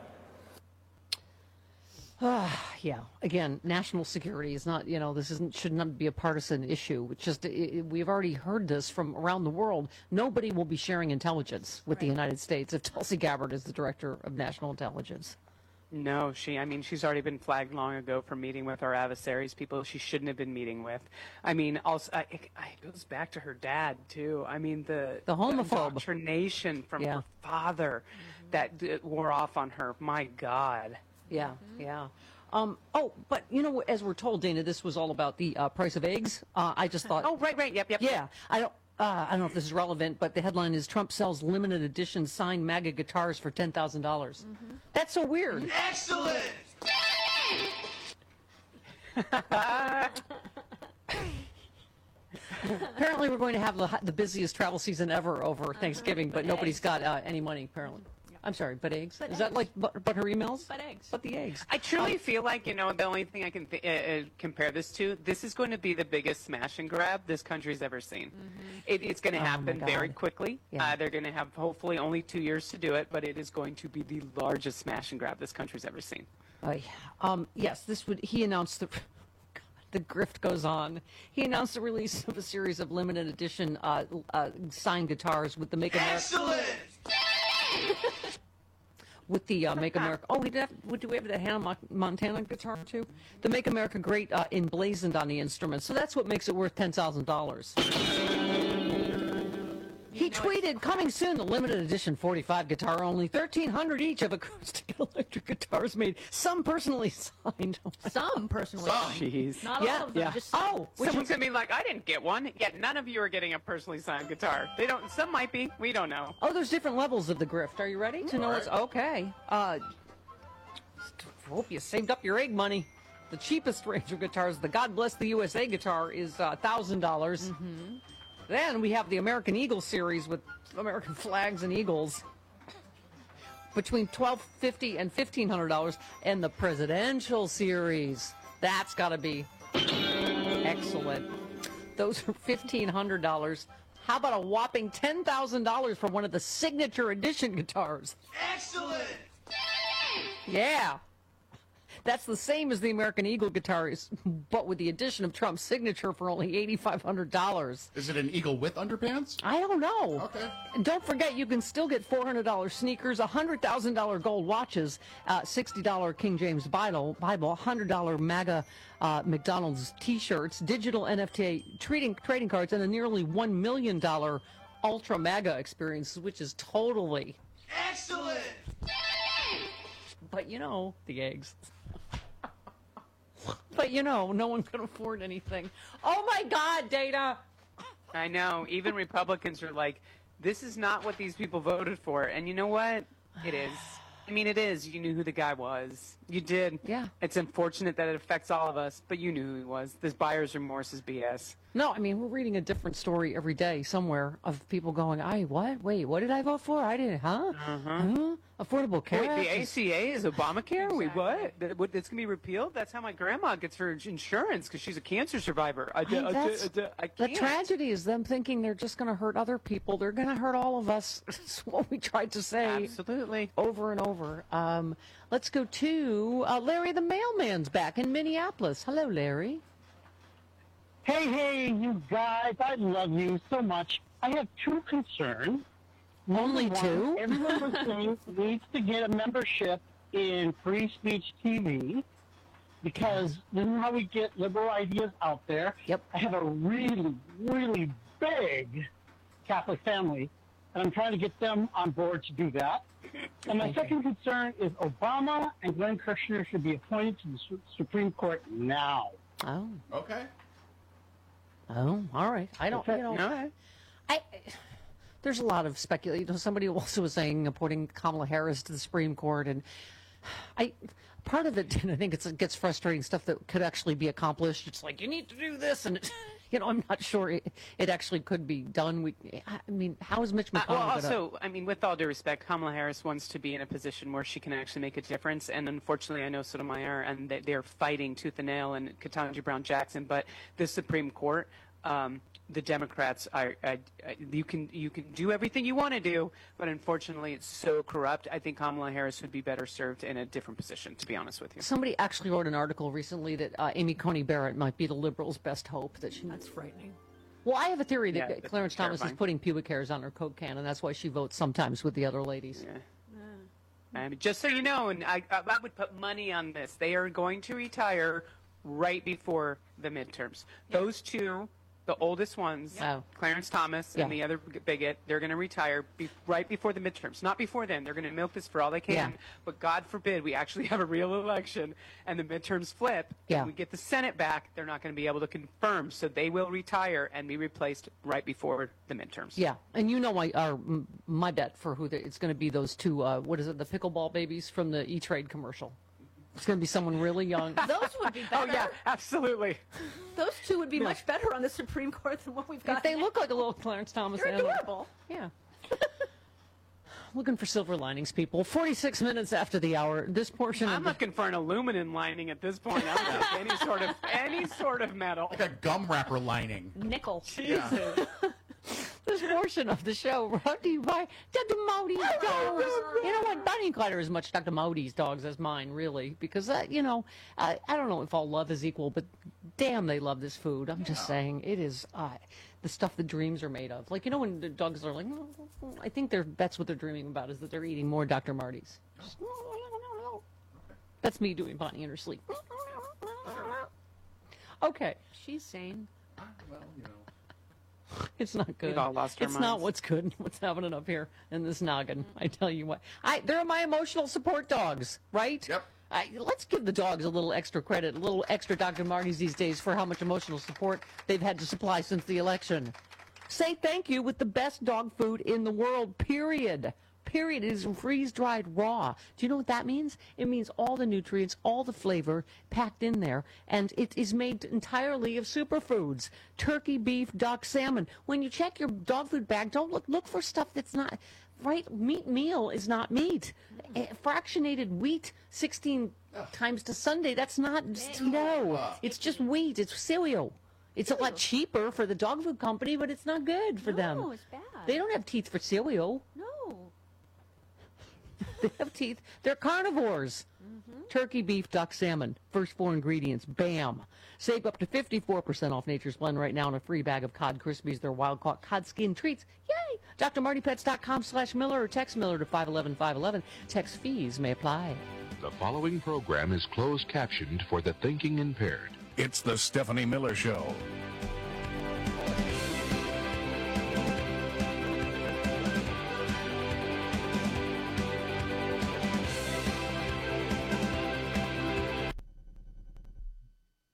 Uh, yeah. Again, national security is not, you know, this isn't, should not be a partisan issue. It's just, it, we've already heard this from around the world. Nobody will be sharing intelligence with the United States if Tulsi Gabbard is the director of national intelligence. No, she, I mean, she's already been flagged long ago for meeting with our adversaries, people she shouldn't have been meeting with. I mean, also, I, it, it goes back to her dad, too. I mean, the, the homophobe the indoctrination from yeah. her father mm-hmm. that, that wore off on her. My God. Yeah, yeah. Um, oh, but, you know, as we're told, Dana, this was all about the uh, price of eggs. Uh, I just thought... Oh, right, right, yep, yep. Yeah, I don't... Uh, I don't know if this is relevant, but the headline is Trump sells limited edition signed MAGA guitars for ten thousand dollars. Mm-hmm. That's so weird. Excellent! Apparently we're going to have the, the busiest travel season ever over Thanksgiving, but, but nobody's got uh, any money, apparently. I'm sorry, but eggs? But Is eggs. that like but, but her emails? But eggs. But the eggs. I truly um, feel like, you know, the only thing I can th- uh, compare this to, this is going to be the biggest smash and grab this country's ever seen. Mm-hmm. It, it's going to oh happen very quickly. Yeah. Uh, they're going to have hopefully only two years to do it, but it is going to be the largest smash and grab this country's ever seen. Uh, yeah. um, yes, this would. He announced the. The grift goes on. He announced the release of a series of limited edition uh, uh, signed guitars with the Make America. Excellent. With the uh, Make America. Oh, we did. Have, do we have the Hannah Montana guitar too? The Make America Great uh, emblazoned on the instrument. So that's what makes it worth ten thousand dollars. He tweeted, coming soon, the limited edition forty-five guitar only, thirteen hundred each of acoustic electric guitars made, some personally signed. Some personally signed. Jeez. Not yeah, all of them. Yeah. Just oh, someone's going to be like, I didn't get one. Yet none of you are getting a personally signed guitar. They don't. Some might be. We don't know. Oh, there's different levels of the grift. Are you ready to know what's okay? Uh, hope you saved up your egg money. The cheapest range of guitars, the God Bless the U S A guitar, is uh, one thousand dollars. Mm-hmm. Then we have the American Eagle series with American flags and eagles between twelve fifty and fifteen hundred dollars, and the presidential series, that's got to be excellent. Those are fifteen hundred dollars. How about a whopping ten thousand dollars for one of the signature edition guitars? Excellent. Yeah. That's the same as the American Eagle guitars, but with the addition of Trump's signature for only eight thousand five hundred dollars. Is it an eagle with underpants? I don't know. Okay. And don't forget, you can still get four hundred dollars sneakers, one hundred thousand dollars gold watches, uh, sixty dollars King James Bible, Bible one hundred dollars MAGA uh, McDonald's T-shirts, digital N F T trading, trading cards, and a nearly one million dollars Ultra MAGA experience, which is totally... Excellent! But, you know, the eggs... But, you know, no one can afford anything. Oh, my God, Dana! I know. Even Republicans are like, this is not what these people voted for. And you know what? It is. I mean, it is. You knew who the guy was. You did. Yeah. It's unfortunate that it affects all of us, but you knew who he was. This buyer's remorse is B S. No, I mean, we're reading a different story every day somewhere of people going, I, what? Wait, what did I vote for? I didn't, huh? Uh-huh. Huh? Affordable care. Wait, the Act A is- C A is Obamacare? Wait, what? That- what- It's going to be repealed? That's how my grandma gets her insurance because she's a cancer survivor. I, I d- mean, I d- that's- I d- I the can't. tragedy is them thinking they're just going to hurt other people. They're going to hurt all of us. That's what we tried to say. Absolutely. Over and over. Um, let's go to uh, Larry the mailman's back in Minneapolis. Hello, Larry. Hey, hey, you guys, I love you so much. I have two concerns. Only Number two? one, everyone listening needs to get a membership in Free Speech T V because this is how we get liberal ideas out there. Yep. I have a really, really big Catholic family, and I'm trying to get them on board to do that. And my second concern is Obama and Glenn Kirshner should be appointed to the Su- Supreme Court now. Oh. Okay. Oh, all right. I don't, you know. No. I, there's a lot of speculation. You know, somebody also was saying appointing Kamala Harris to the Supreme Court, and I, part of it, and I think it's, it gets frustrating stuff that could actually be accomplished. It's like you need to do this, and you know, I'm not sure it, it actually could be done. We, I mean, how is Mitch Uh, McConnell? well, gonna- also, I mean, with all due respect, Kamala Harris wants to be in a position where she can actually make a difference. And unfortunately, I know Sotomayor, and they, they're fighting tooth and nail, and Ketanji Brown Jackson. But the Supreme Court, um, the Democrats, are, uh, you can you can do everything you want to do, but unfortunately, it's so corrupt. I think Kamala Harris would be better served in a different position, to be honest with you. Somebody actually wrote an article recently that uh, Amy Coney Barrett might be the liberals' best hope. That she, That's frightening. Well, I have a theory that Yeah, uh, that's Clarence Thomas is terrifying. putting pubic hairs on her Coke can, and that's why she votes sometimes with the other ladies. Yeah. I mean, just so you know, and I, I I would put money on this. They are going to retire right before the midterms. Those two, the oldest ones, Oh. Clarence Thomas Yeah. and the other bigot, they're going to retire be, right before the midterms. Not before then. They're going to milk this for all they can. Yeah. But God forbid we actually have a real election and the midterms flip Yeah. and we get the Senate back. They're not going to be able to confirm. So they will retire and be replaced right before the midterms. Yeah, and you know my our, m- my bet for who the, it's going to be those two. Uh, what is it? The pickleball babies from the E-Trade commercial. It's going to be someone really young. Those would be better. Oh, yeah, absolutely. Those two would be much better on the Supreme Court than what we've got. They now. look like a little Clarence Thomas. They're and a- adorable. Yeah. Looking for silver linings, people. forty-six minutes after the hour. This portion I'm of the, looking for an aluminum lining at this point. I don't think any sort of any sort of metal. Like a gum wrapper lining. Nickel. Jesus. this portion of the show brought to you by Doctor Modi's dogs. You know what? Bonnie and Clyde are as much Doctor Modi's dogs as mine, really, because uh, you know, uh, I don't know if all love is equal, but damn, they love this food. I'm just saying, it is uh, the stuff the dreams are made of. Like, you know, when the dogs are like, "Mm, I think they're that's what they're dreaming about, is that they're eating more Doctor Marty's. Just, that's me doing Bonnie in her sleep. Okay. She's sane. Well, you know. It's not good. We've all lost our it's not minds. what's good. What's happening up here in this noggin? I tell you what. I they're my emotional support dogs, right? Yep. I, let's give the dogs a little extra credit, a little extra Doctor Marty's these days for how much emotional support they've had to supply since the election. Say thank you with the best dog food in the world, period. Period. It is freeze-dried raw. Do you know what that means? It means all the nutrients, all the flavor packed in there, and it is made entirely of superfoods. Turkey, beef, duck, salmon. When you check your dog food bag, don't look look for stuff that's not right. Meat meal is not meat. Eh, Fractionated wheat, sixteen times to Sunday. That's not no. It's just wheat. It's cereal. It's a lot cheaper for the dog food company, but it's not good for them. No, it's bad. They don't have teeth for cereal. No. They have teeth. They're carnivores. Turkey, beef, duck, salmon. First four ingredients. Bam. Save up to fifty-four percent off Nature's Blend right now on a free bag of Cod Krispies. They're wild-caught cod skin treats. Yay! D R Marty Pets dot com slash Miller or text Miller to five one one five one one. Text fees may apply. The following program is closed captioned for the thinking impaired. It's the Stephanie Miller Show. I'm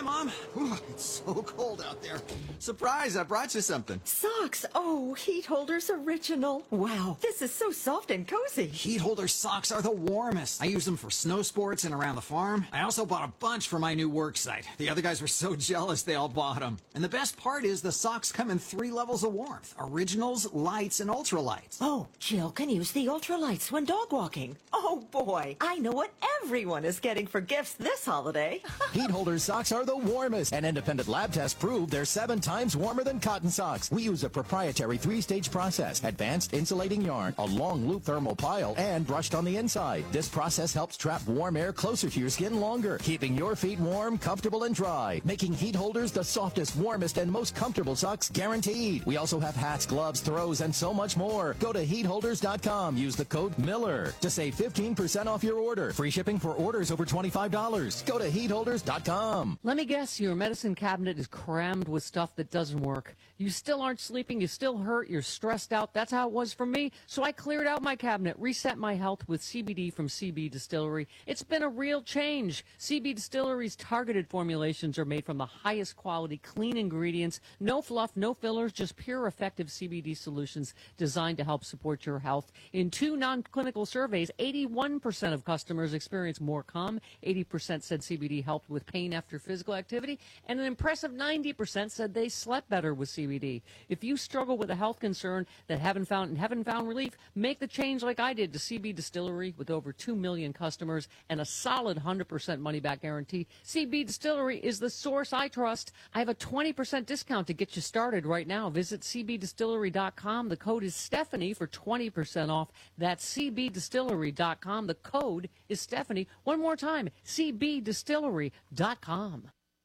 Mom. Ooh, it's so cold out there. Surprise, I brought you something. Socks. Oh, Heat Holders Original. Wow, this is so soft and cozy. Heat Holder socks are the warmest. I use them for snow sports and around the farm. I also bought a bunch for my new work site. The other guys were so jealous they all bought them. And the best part is the socks come in three levels of warmth. Originals, lights, and ultralights. Oh, Jill can use the ultralights when dog walking. Oh, boy. I know what everyone is getting for gifts this holiday. Heat Holder socks are the warmest. An independent lab test proved they're seven times warmer than cotton socks. We use a proprietary three-stage process, advanced insulating yarn, a long loop thermal pile, and brushed on the inside. This process helps trap warm air closer to your skin longer, keeping your feet warm, comfortable, and dry, making Heat Holders the softest, warmest, and most comfortable socks guaranteed. We also have hats, gloves, throws, and so much more. Go to heat holders dot com. Use the code Miller to save fifteen percent off your order. Free shipping for orders over twenty-five dollars. Go to heat holders dot com. Let me guess, your medicine cabinet is crammed with stuff that doesn't work. You still aren't sleeping, you still hurt, you're stressed out. That's how it was for me. So I cleared out my cabinet, reset my health with C B D from C B Distillery. It's been a real change. C B Distillery's targeted formulations are made from the highest quality, clean ingredients. No fluff, no fillers, just pure, effective C B D solutions designed to help support your health. In two non-clinical surveys, eighty-one percent of customers experienced more calm, eighty percent said C B D helped with pain after physical activity, and an impressive ninety percent said they slept better with C B D. If you struggle with a health concern that haven't found haven't found relief, make the change like I did to C B Distillery with over two million customers and a solid one hundred percent money-back guarantee. C B Distillery is the source I trust. I have a twenty percent discount to get you started right now. Visit C B distillery dot com. The code is Stephanie for twenty percent off. That's C B distillery dot com. The code is Stephanie. One more time, C B distillery dot com.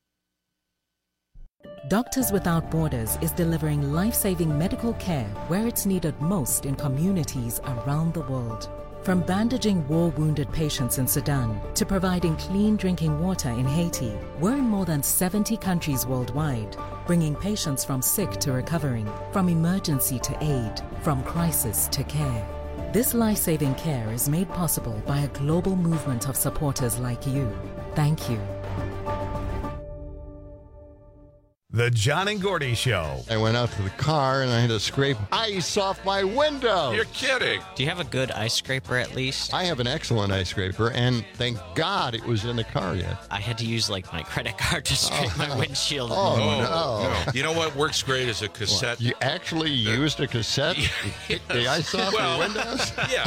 Doctors Without Borders is delivering life-saving medical care where it's needed most in communities around the world. From bandaging war-wounded patients in Sudan to providing clean drinking water in Haiti, we're in more than seventy countries worldwide, bringing patients from sick to recovering, from emergency to aid, from crisis to care. This life-saving care is made possible by a global movement of supporters like you. Thank you. The John and Gordy Show. I went out to the car and I had to scrape ice off my window. You're kidding. Do you have a good ice scraper at least? I have an excellent ice scraper, and thank God it was in the car yet. I had to use like my credit card to scrape oh. my windshield. Oh, oh no. no. You know what works great is a cassette. What? You actually used a cassette to kick the ice off well, your windows?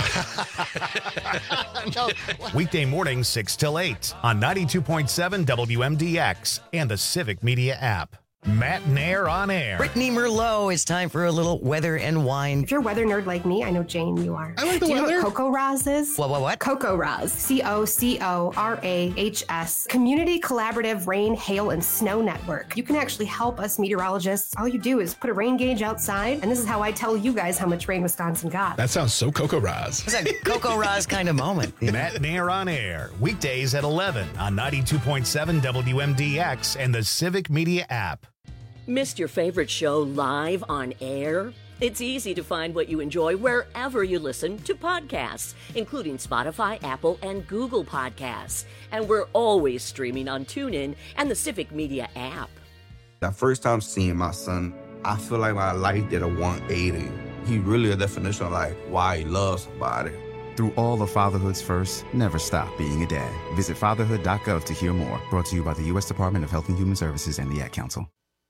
Yeah. no. Weekday mornings six till eight on ninety-two point seven W M D X and the Civic Media app. Matt Nair on air. Brittany Merlot, it's time for a little weather and wine. If you're a weather nerd like me, I know Jane, you are. I like the Do you weather. know what Coco Raz is? What, what, what? Coco Raz. C O C O R A H S. Community Collaborative Rain, Hail, and Snow Network. You can actually help us meteorologists. All you do is put a rain gauge outside, and this is how I tell you guys how much rain Wisconsin got. That sounds so Coco Raz. It's a Coco Raz kind of moment. Matt Nair on air. Weekdays at eleven on ninety-two point seven W M D X and the Civic Media app. Missed your favorite show live on air? It's easy to find what you enjoy wherever you listen to podcasts, including Spotify, Apple, and Google Podcasts. And we're always streaming on TuneIn and the Civic Media app. The first time seeing my son, I feel like my life did a one eighty. He really a definition of like why he loves somebody. Through all of Fatherhood's first, never stop being a dad. Visit fatherhood dot gov to hear more. Brought to you by the U S Department of Health and Human Services and the Ad Council.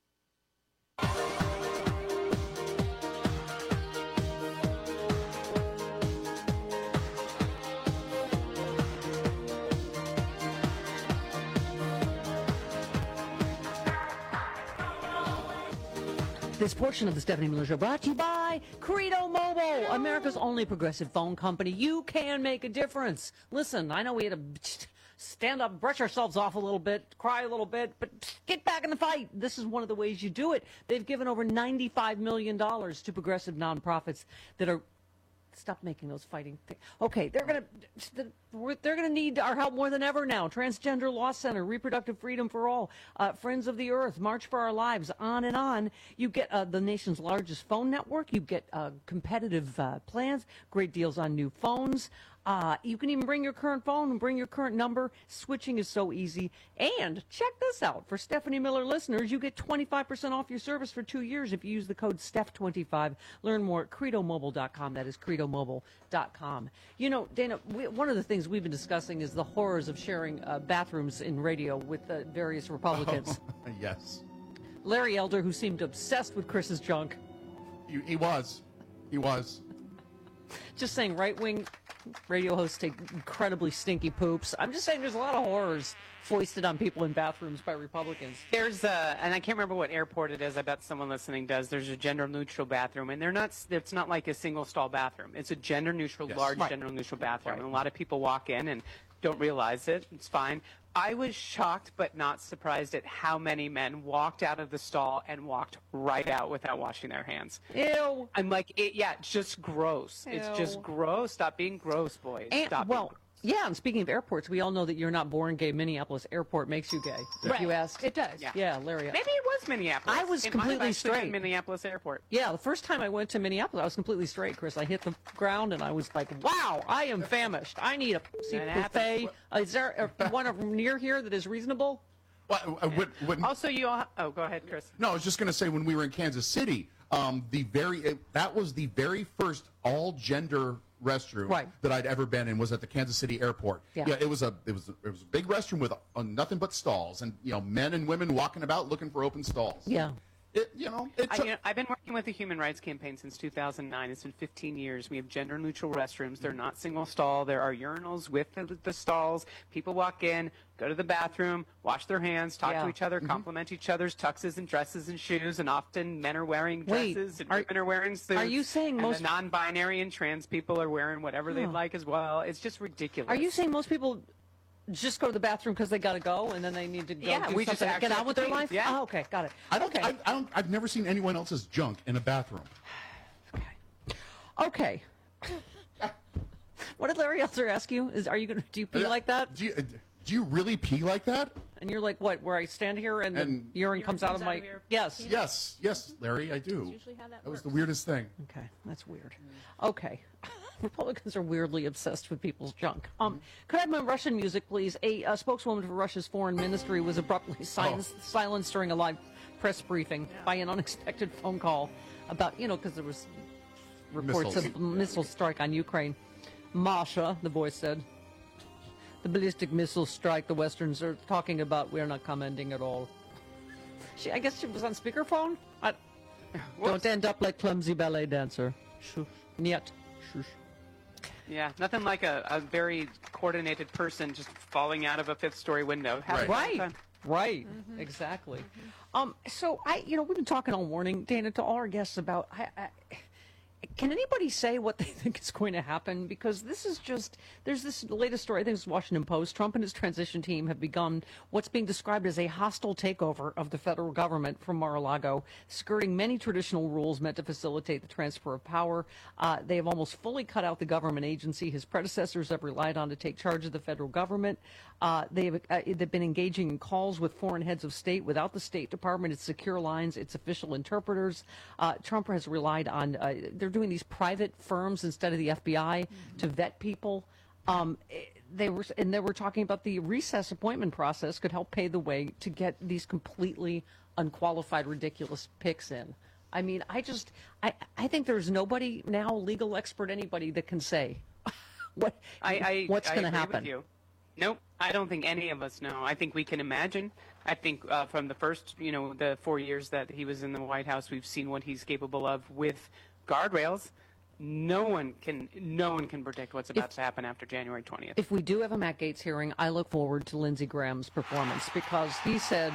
This portion of the Stephanie Miller Show brought to you by Credo Mobile, America's only progressive phone company. You can make a difference. Listen, I know we had to stand up, brush ourselves off a little bit, cry a little bit, but get back in the fight. This is one of the ways you do it. They've given over ninety-five million dollars to progressive nonprofits that are... Stop making those fighting things. Okay, they're gonna they're gonna need our help more than ever now. Transgender Law Center, Reproductive Freedom for All, uh, Friends of the Earth, March for Our Lives, on and on. You get uh, the nation's largest phone network. You get uh, competitive uh, plans, great deals on new phones. Uh, you can even bring your current phone and bring your current number. Switching is so easy. And check this out. For Stephanie Miller listeners, you get twenty-five percent off your service for two years if you use the code Steph twenty-five. Learn more at credo mobile dot com. That is credo mobile dot com. You know, Dana, we, one of the things we've been discussing is the horrors of sharing uh, bathrooms in radio with uh, various Republicans. Oh, yes. Larry Elder, who seemed obsessed with Chris's junk. He, he was. He was. Just saying, right-wing radio hosts take incredibly stinky poops. I'm just saying there's a lot of horrors foisted on people in bathrooms by Republicans. There's a, and I can't remember what airport it is. I bet someone listening does. There's a gender-neutral bathroom, and they're not. It's not like a single-stall bathroom. It's a gender-neutral, Yes. large Right. gender-neutral bathroom, Right. and a lot of people walk in and don't realize it. It's fine. I was shocked but not surprised at how many men walked out of the stall and walked right out without washing their hands. Ew. I'm like, it, yeah, it's just gross. It's just Ew. gross. Stop being gross, boys. And, Stop well, being gross. yeah, and speaking of airports, we all know that you're not born gay. Minneapolis Airport makes you gay. If Right. you asked. It does. Yeah. Yeah, Larry. Maybe it was Minneapolis. I was It might have completely actually been straight. Minneapolis Airport. Yeah, the first time I went to Minneapolis, I was completely straight, Chris. I hit the ground and I was like, wow, I am famished. I need a see, That buffet. happens. Uh, is there a, one of near here that is reasonable? Well, I, would- would- Also, you all. Oh, go ahead, Chris. No, I was just going to say when we were in Kansas City, um, the very it, that was the very first all-gender restroom Right. that I'd ever been in was at the Kansas City airport. Yeah. it was a it was a, it was a big restroom with uh, nothing but stalls, and you know men and women walking about looking for open stalls. Yeah. It, you know, it I, took- you know, I've been working with the Human Rights Campaign since two thousand nine. It's been fifteen years. We have gender-neutral restrooms. They're not single stall. There are urinals with the, the stalls. People walk in, go to the bathroom, wash their hands, talk Yeah. to each other, compliment each other's tuxes and dresses and shoes. And often men are wearing Wait, dresses and are- women are wearing suits. are you saying and most- the non-binary and trans people are wearing whatever they'd Huh. like as well? It's just ridiculous. Are you saying most people just go to the bathroom because they got to go and then they need to go Yeah, do we just something to get actually on with their have to life? pee. Yeah. Oh, okay, got it. I don't, okay. I, I don't. I've never seen anyone else's junk in a bathroom. Okay. What did Larry Elder ask you? Is are you gonna do you pee like that? Do you, do you really pee like that? And you're like, what? Where I stand here and, And- the urine comes out of comes out my of your yes. Yes, yes, Larry, I do. usually how that was the works. weirdest thing. Okay, that's weird. Okay. Republicans are weirdly obsessed with people's junk. Um, could I have my Russian music, please? A uh, spokeswoman for Russia's foreign ministry was abruptly silenced, Oh. silenced during a live press briefing by an unexpected phone call about, you know, because there was reports Missiles. of missile strike on Ukraine. Masha, the voice said, the ballistic missile strike the Westerns are talking about, we're not commenting at all. She, I guess she was on speakerphone? I, don't end up like clumsy ballet dancer. Shush. Niet. Shush. Yeah, nothing like a, a very coordinated person just falling out of a fifth-story window. Happens all the Right. time. Right. Exactly. Um. So I, you know, we've been talking all morning, Dana, to all our guests about. I, I, can anybody say what they think is going to happen? Because this is just, there's this latest story, I think it's Washington Post. Trump and his transition team have begun what's being described as a hostile takeover of the federal government from Mar-a-Lago, skirting many traditional rules meant to facilitate the transfer of power. Uh, they have almost fully cut out the government agency his predecessors have relied on to take charge of the federal government. Uh, they've, uh, they've been engaging in calls with foreign heads of state without the State Department, its secure lines, its official interpreters. Uh, Trump has relied on, uh, they're doing these private firms instead of the F B I mm-hmm. to vet people. Um, they were, and they were talking about the recess appointment process could help pave the way to get these completely unqualified, ridiculous picks in. I mean, I just, I, I think there's nobody now, legal expert, anybody that can say what I, I, what's I going to agree happen. With you. Nope, I don't think any of us know. I think we can imagine. I think uh, from the first, you know, the four years that he was in the White House, we've seen what he's capable of with guardrails. No one can, no one can predict what's about If- to happen after January twentieth. If we do have a Matt Gaetz hearing, I look forward to Lindsey Graham's performance because he said,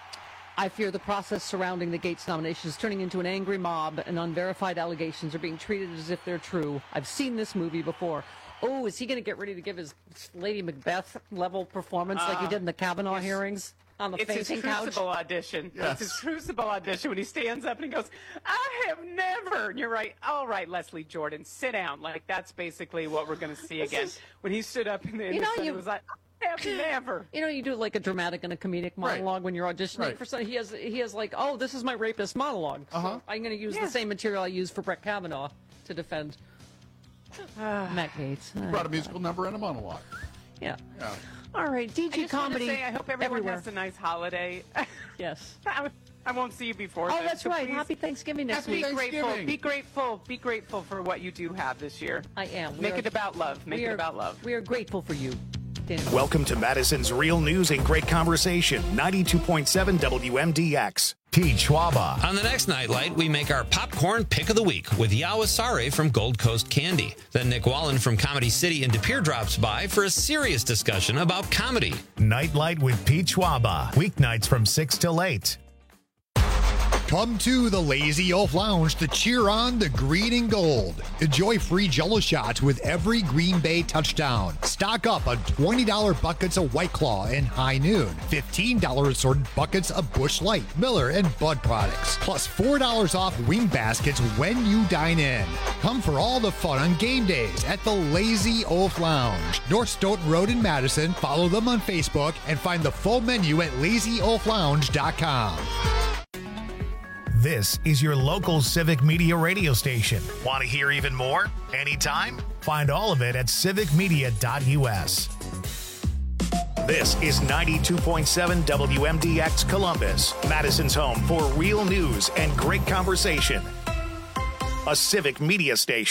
I fear the process surrounding the Gaetz nomination is turning into an angry mob and unverified allegations are being treated as if they're true. I've seen this movie before. Oh, is he going to get ready to give his Lady Macbeth level performance like he Uh, did in the Kavanaugh hearings on the It's his fainting couch? crucible audition. Yes. It's his crucible audition when he stands up and he goes, I have never. And you're right. All right, Leslie Jordan, sit down. Like, that's basically what we're going to see again. is- When he stood up in the, in You the know, Senate, you- it was like, I have never. You know, you do like a dramatic and a comedic monologue when you're auditioning Right. for something. He has, he has like, oh, this is my rapist monologue. So Uh-huh. I'm going to use Yeah. the same material I used for Brett Kavanaugh to defend. Matt Gates. Brought a musical number and a monologue. Yeah. Yeah. All right, D I J just wanna comedy. say, I hope everyone everywhere. has a nice holiday. Yes. I, I won't see you before. Oh, then, that's so right. please Happy Thanksgiving next be week. grateful. Be grateful. Be grateful for what you do have this year. I am. We Make are- it about love. Make we it are- about love. We are grateful for you. Daniel. Welcome to Madison's Real News and Great Conversation, ninety-two point seven W M D X. Peach Waba. On the next Nightlight, we make our popcorn pick of the week with Yawasare from Gold Coast Candy. Then Nick Wallen from Comedy City in De Pere drops by for a serious discussion about comedy. Nightlight with Peach Waba. Weeknights from six till eight. Come to the Lazy Elf Lounge to cheer on the green and gold. Enjoy free Jell-O shots with every Green Bay touchdown. Stock up on twenty dollars buckets of White Claw and High Noon. fifteen dollars assorted buckets of Busch Light, Miller, and Bud products. Plus four dollars off wing baskets when you dine in. Come for all the fun on game days at the Lazy Elf Lounge. North Stoughton Road in Madison. Follow them on Facebook and find the full menu at lazy elf lounge dot com. This is your local Civic Media radio station. Want to hear even more? Anytime? Find all of it at civic media dot U S. This is ninety-two point seven W M D X Columbus, Madison's home for real news and great conversation. A Civic Media station.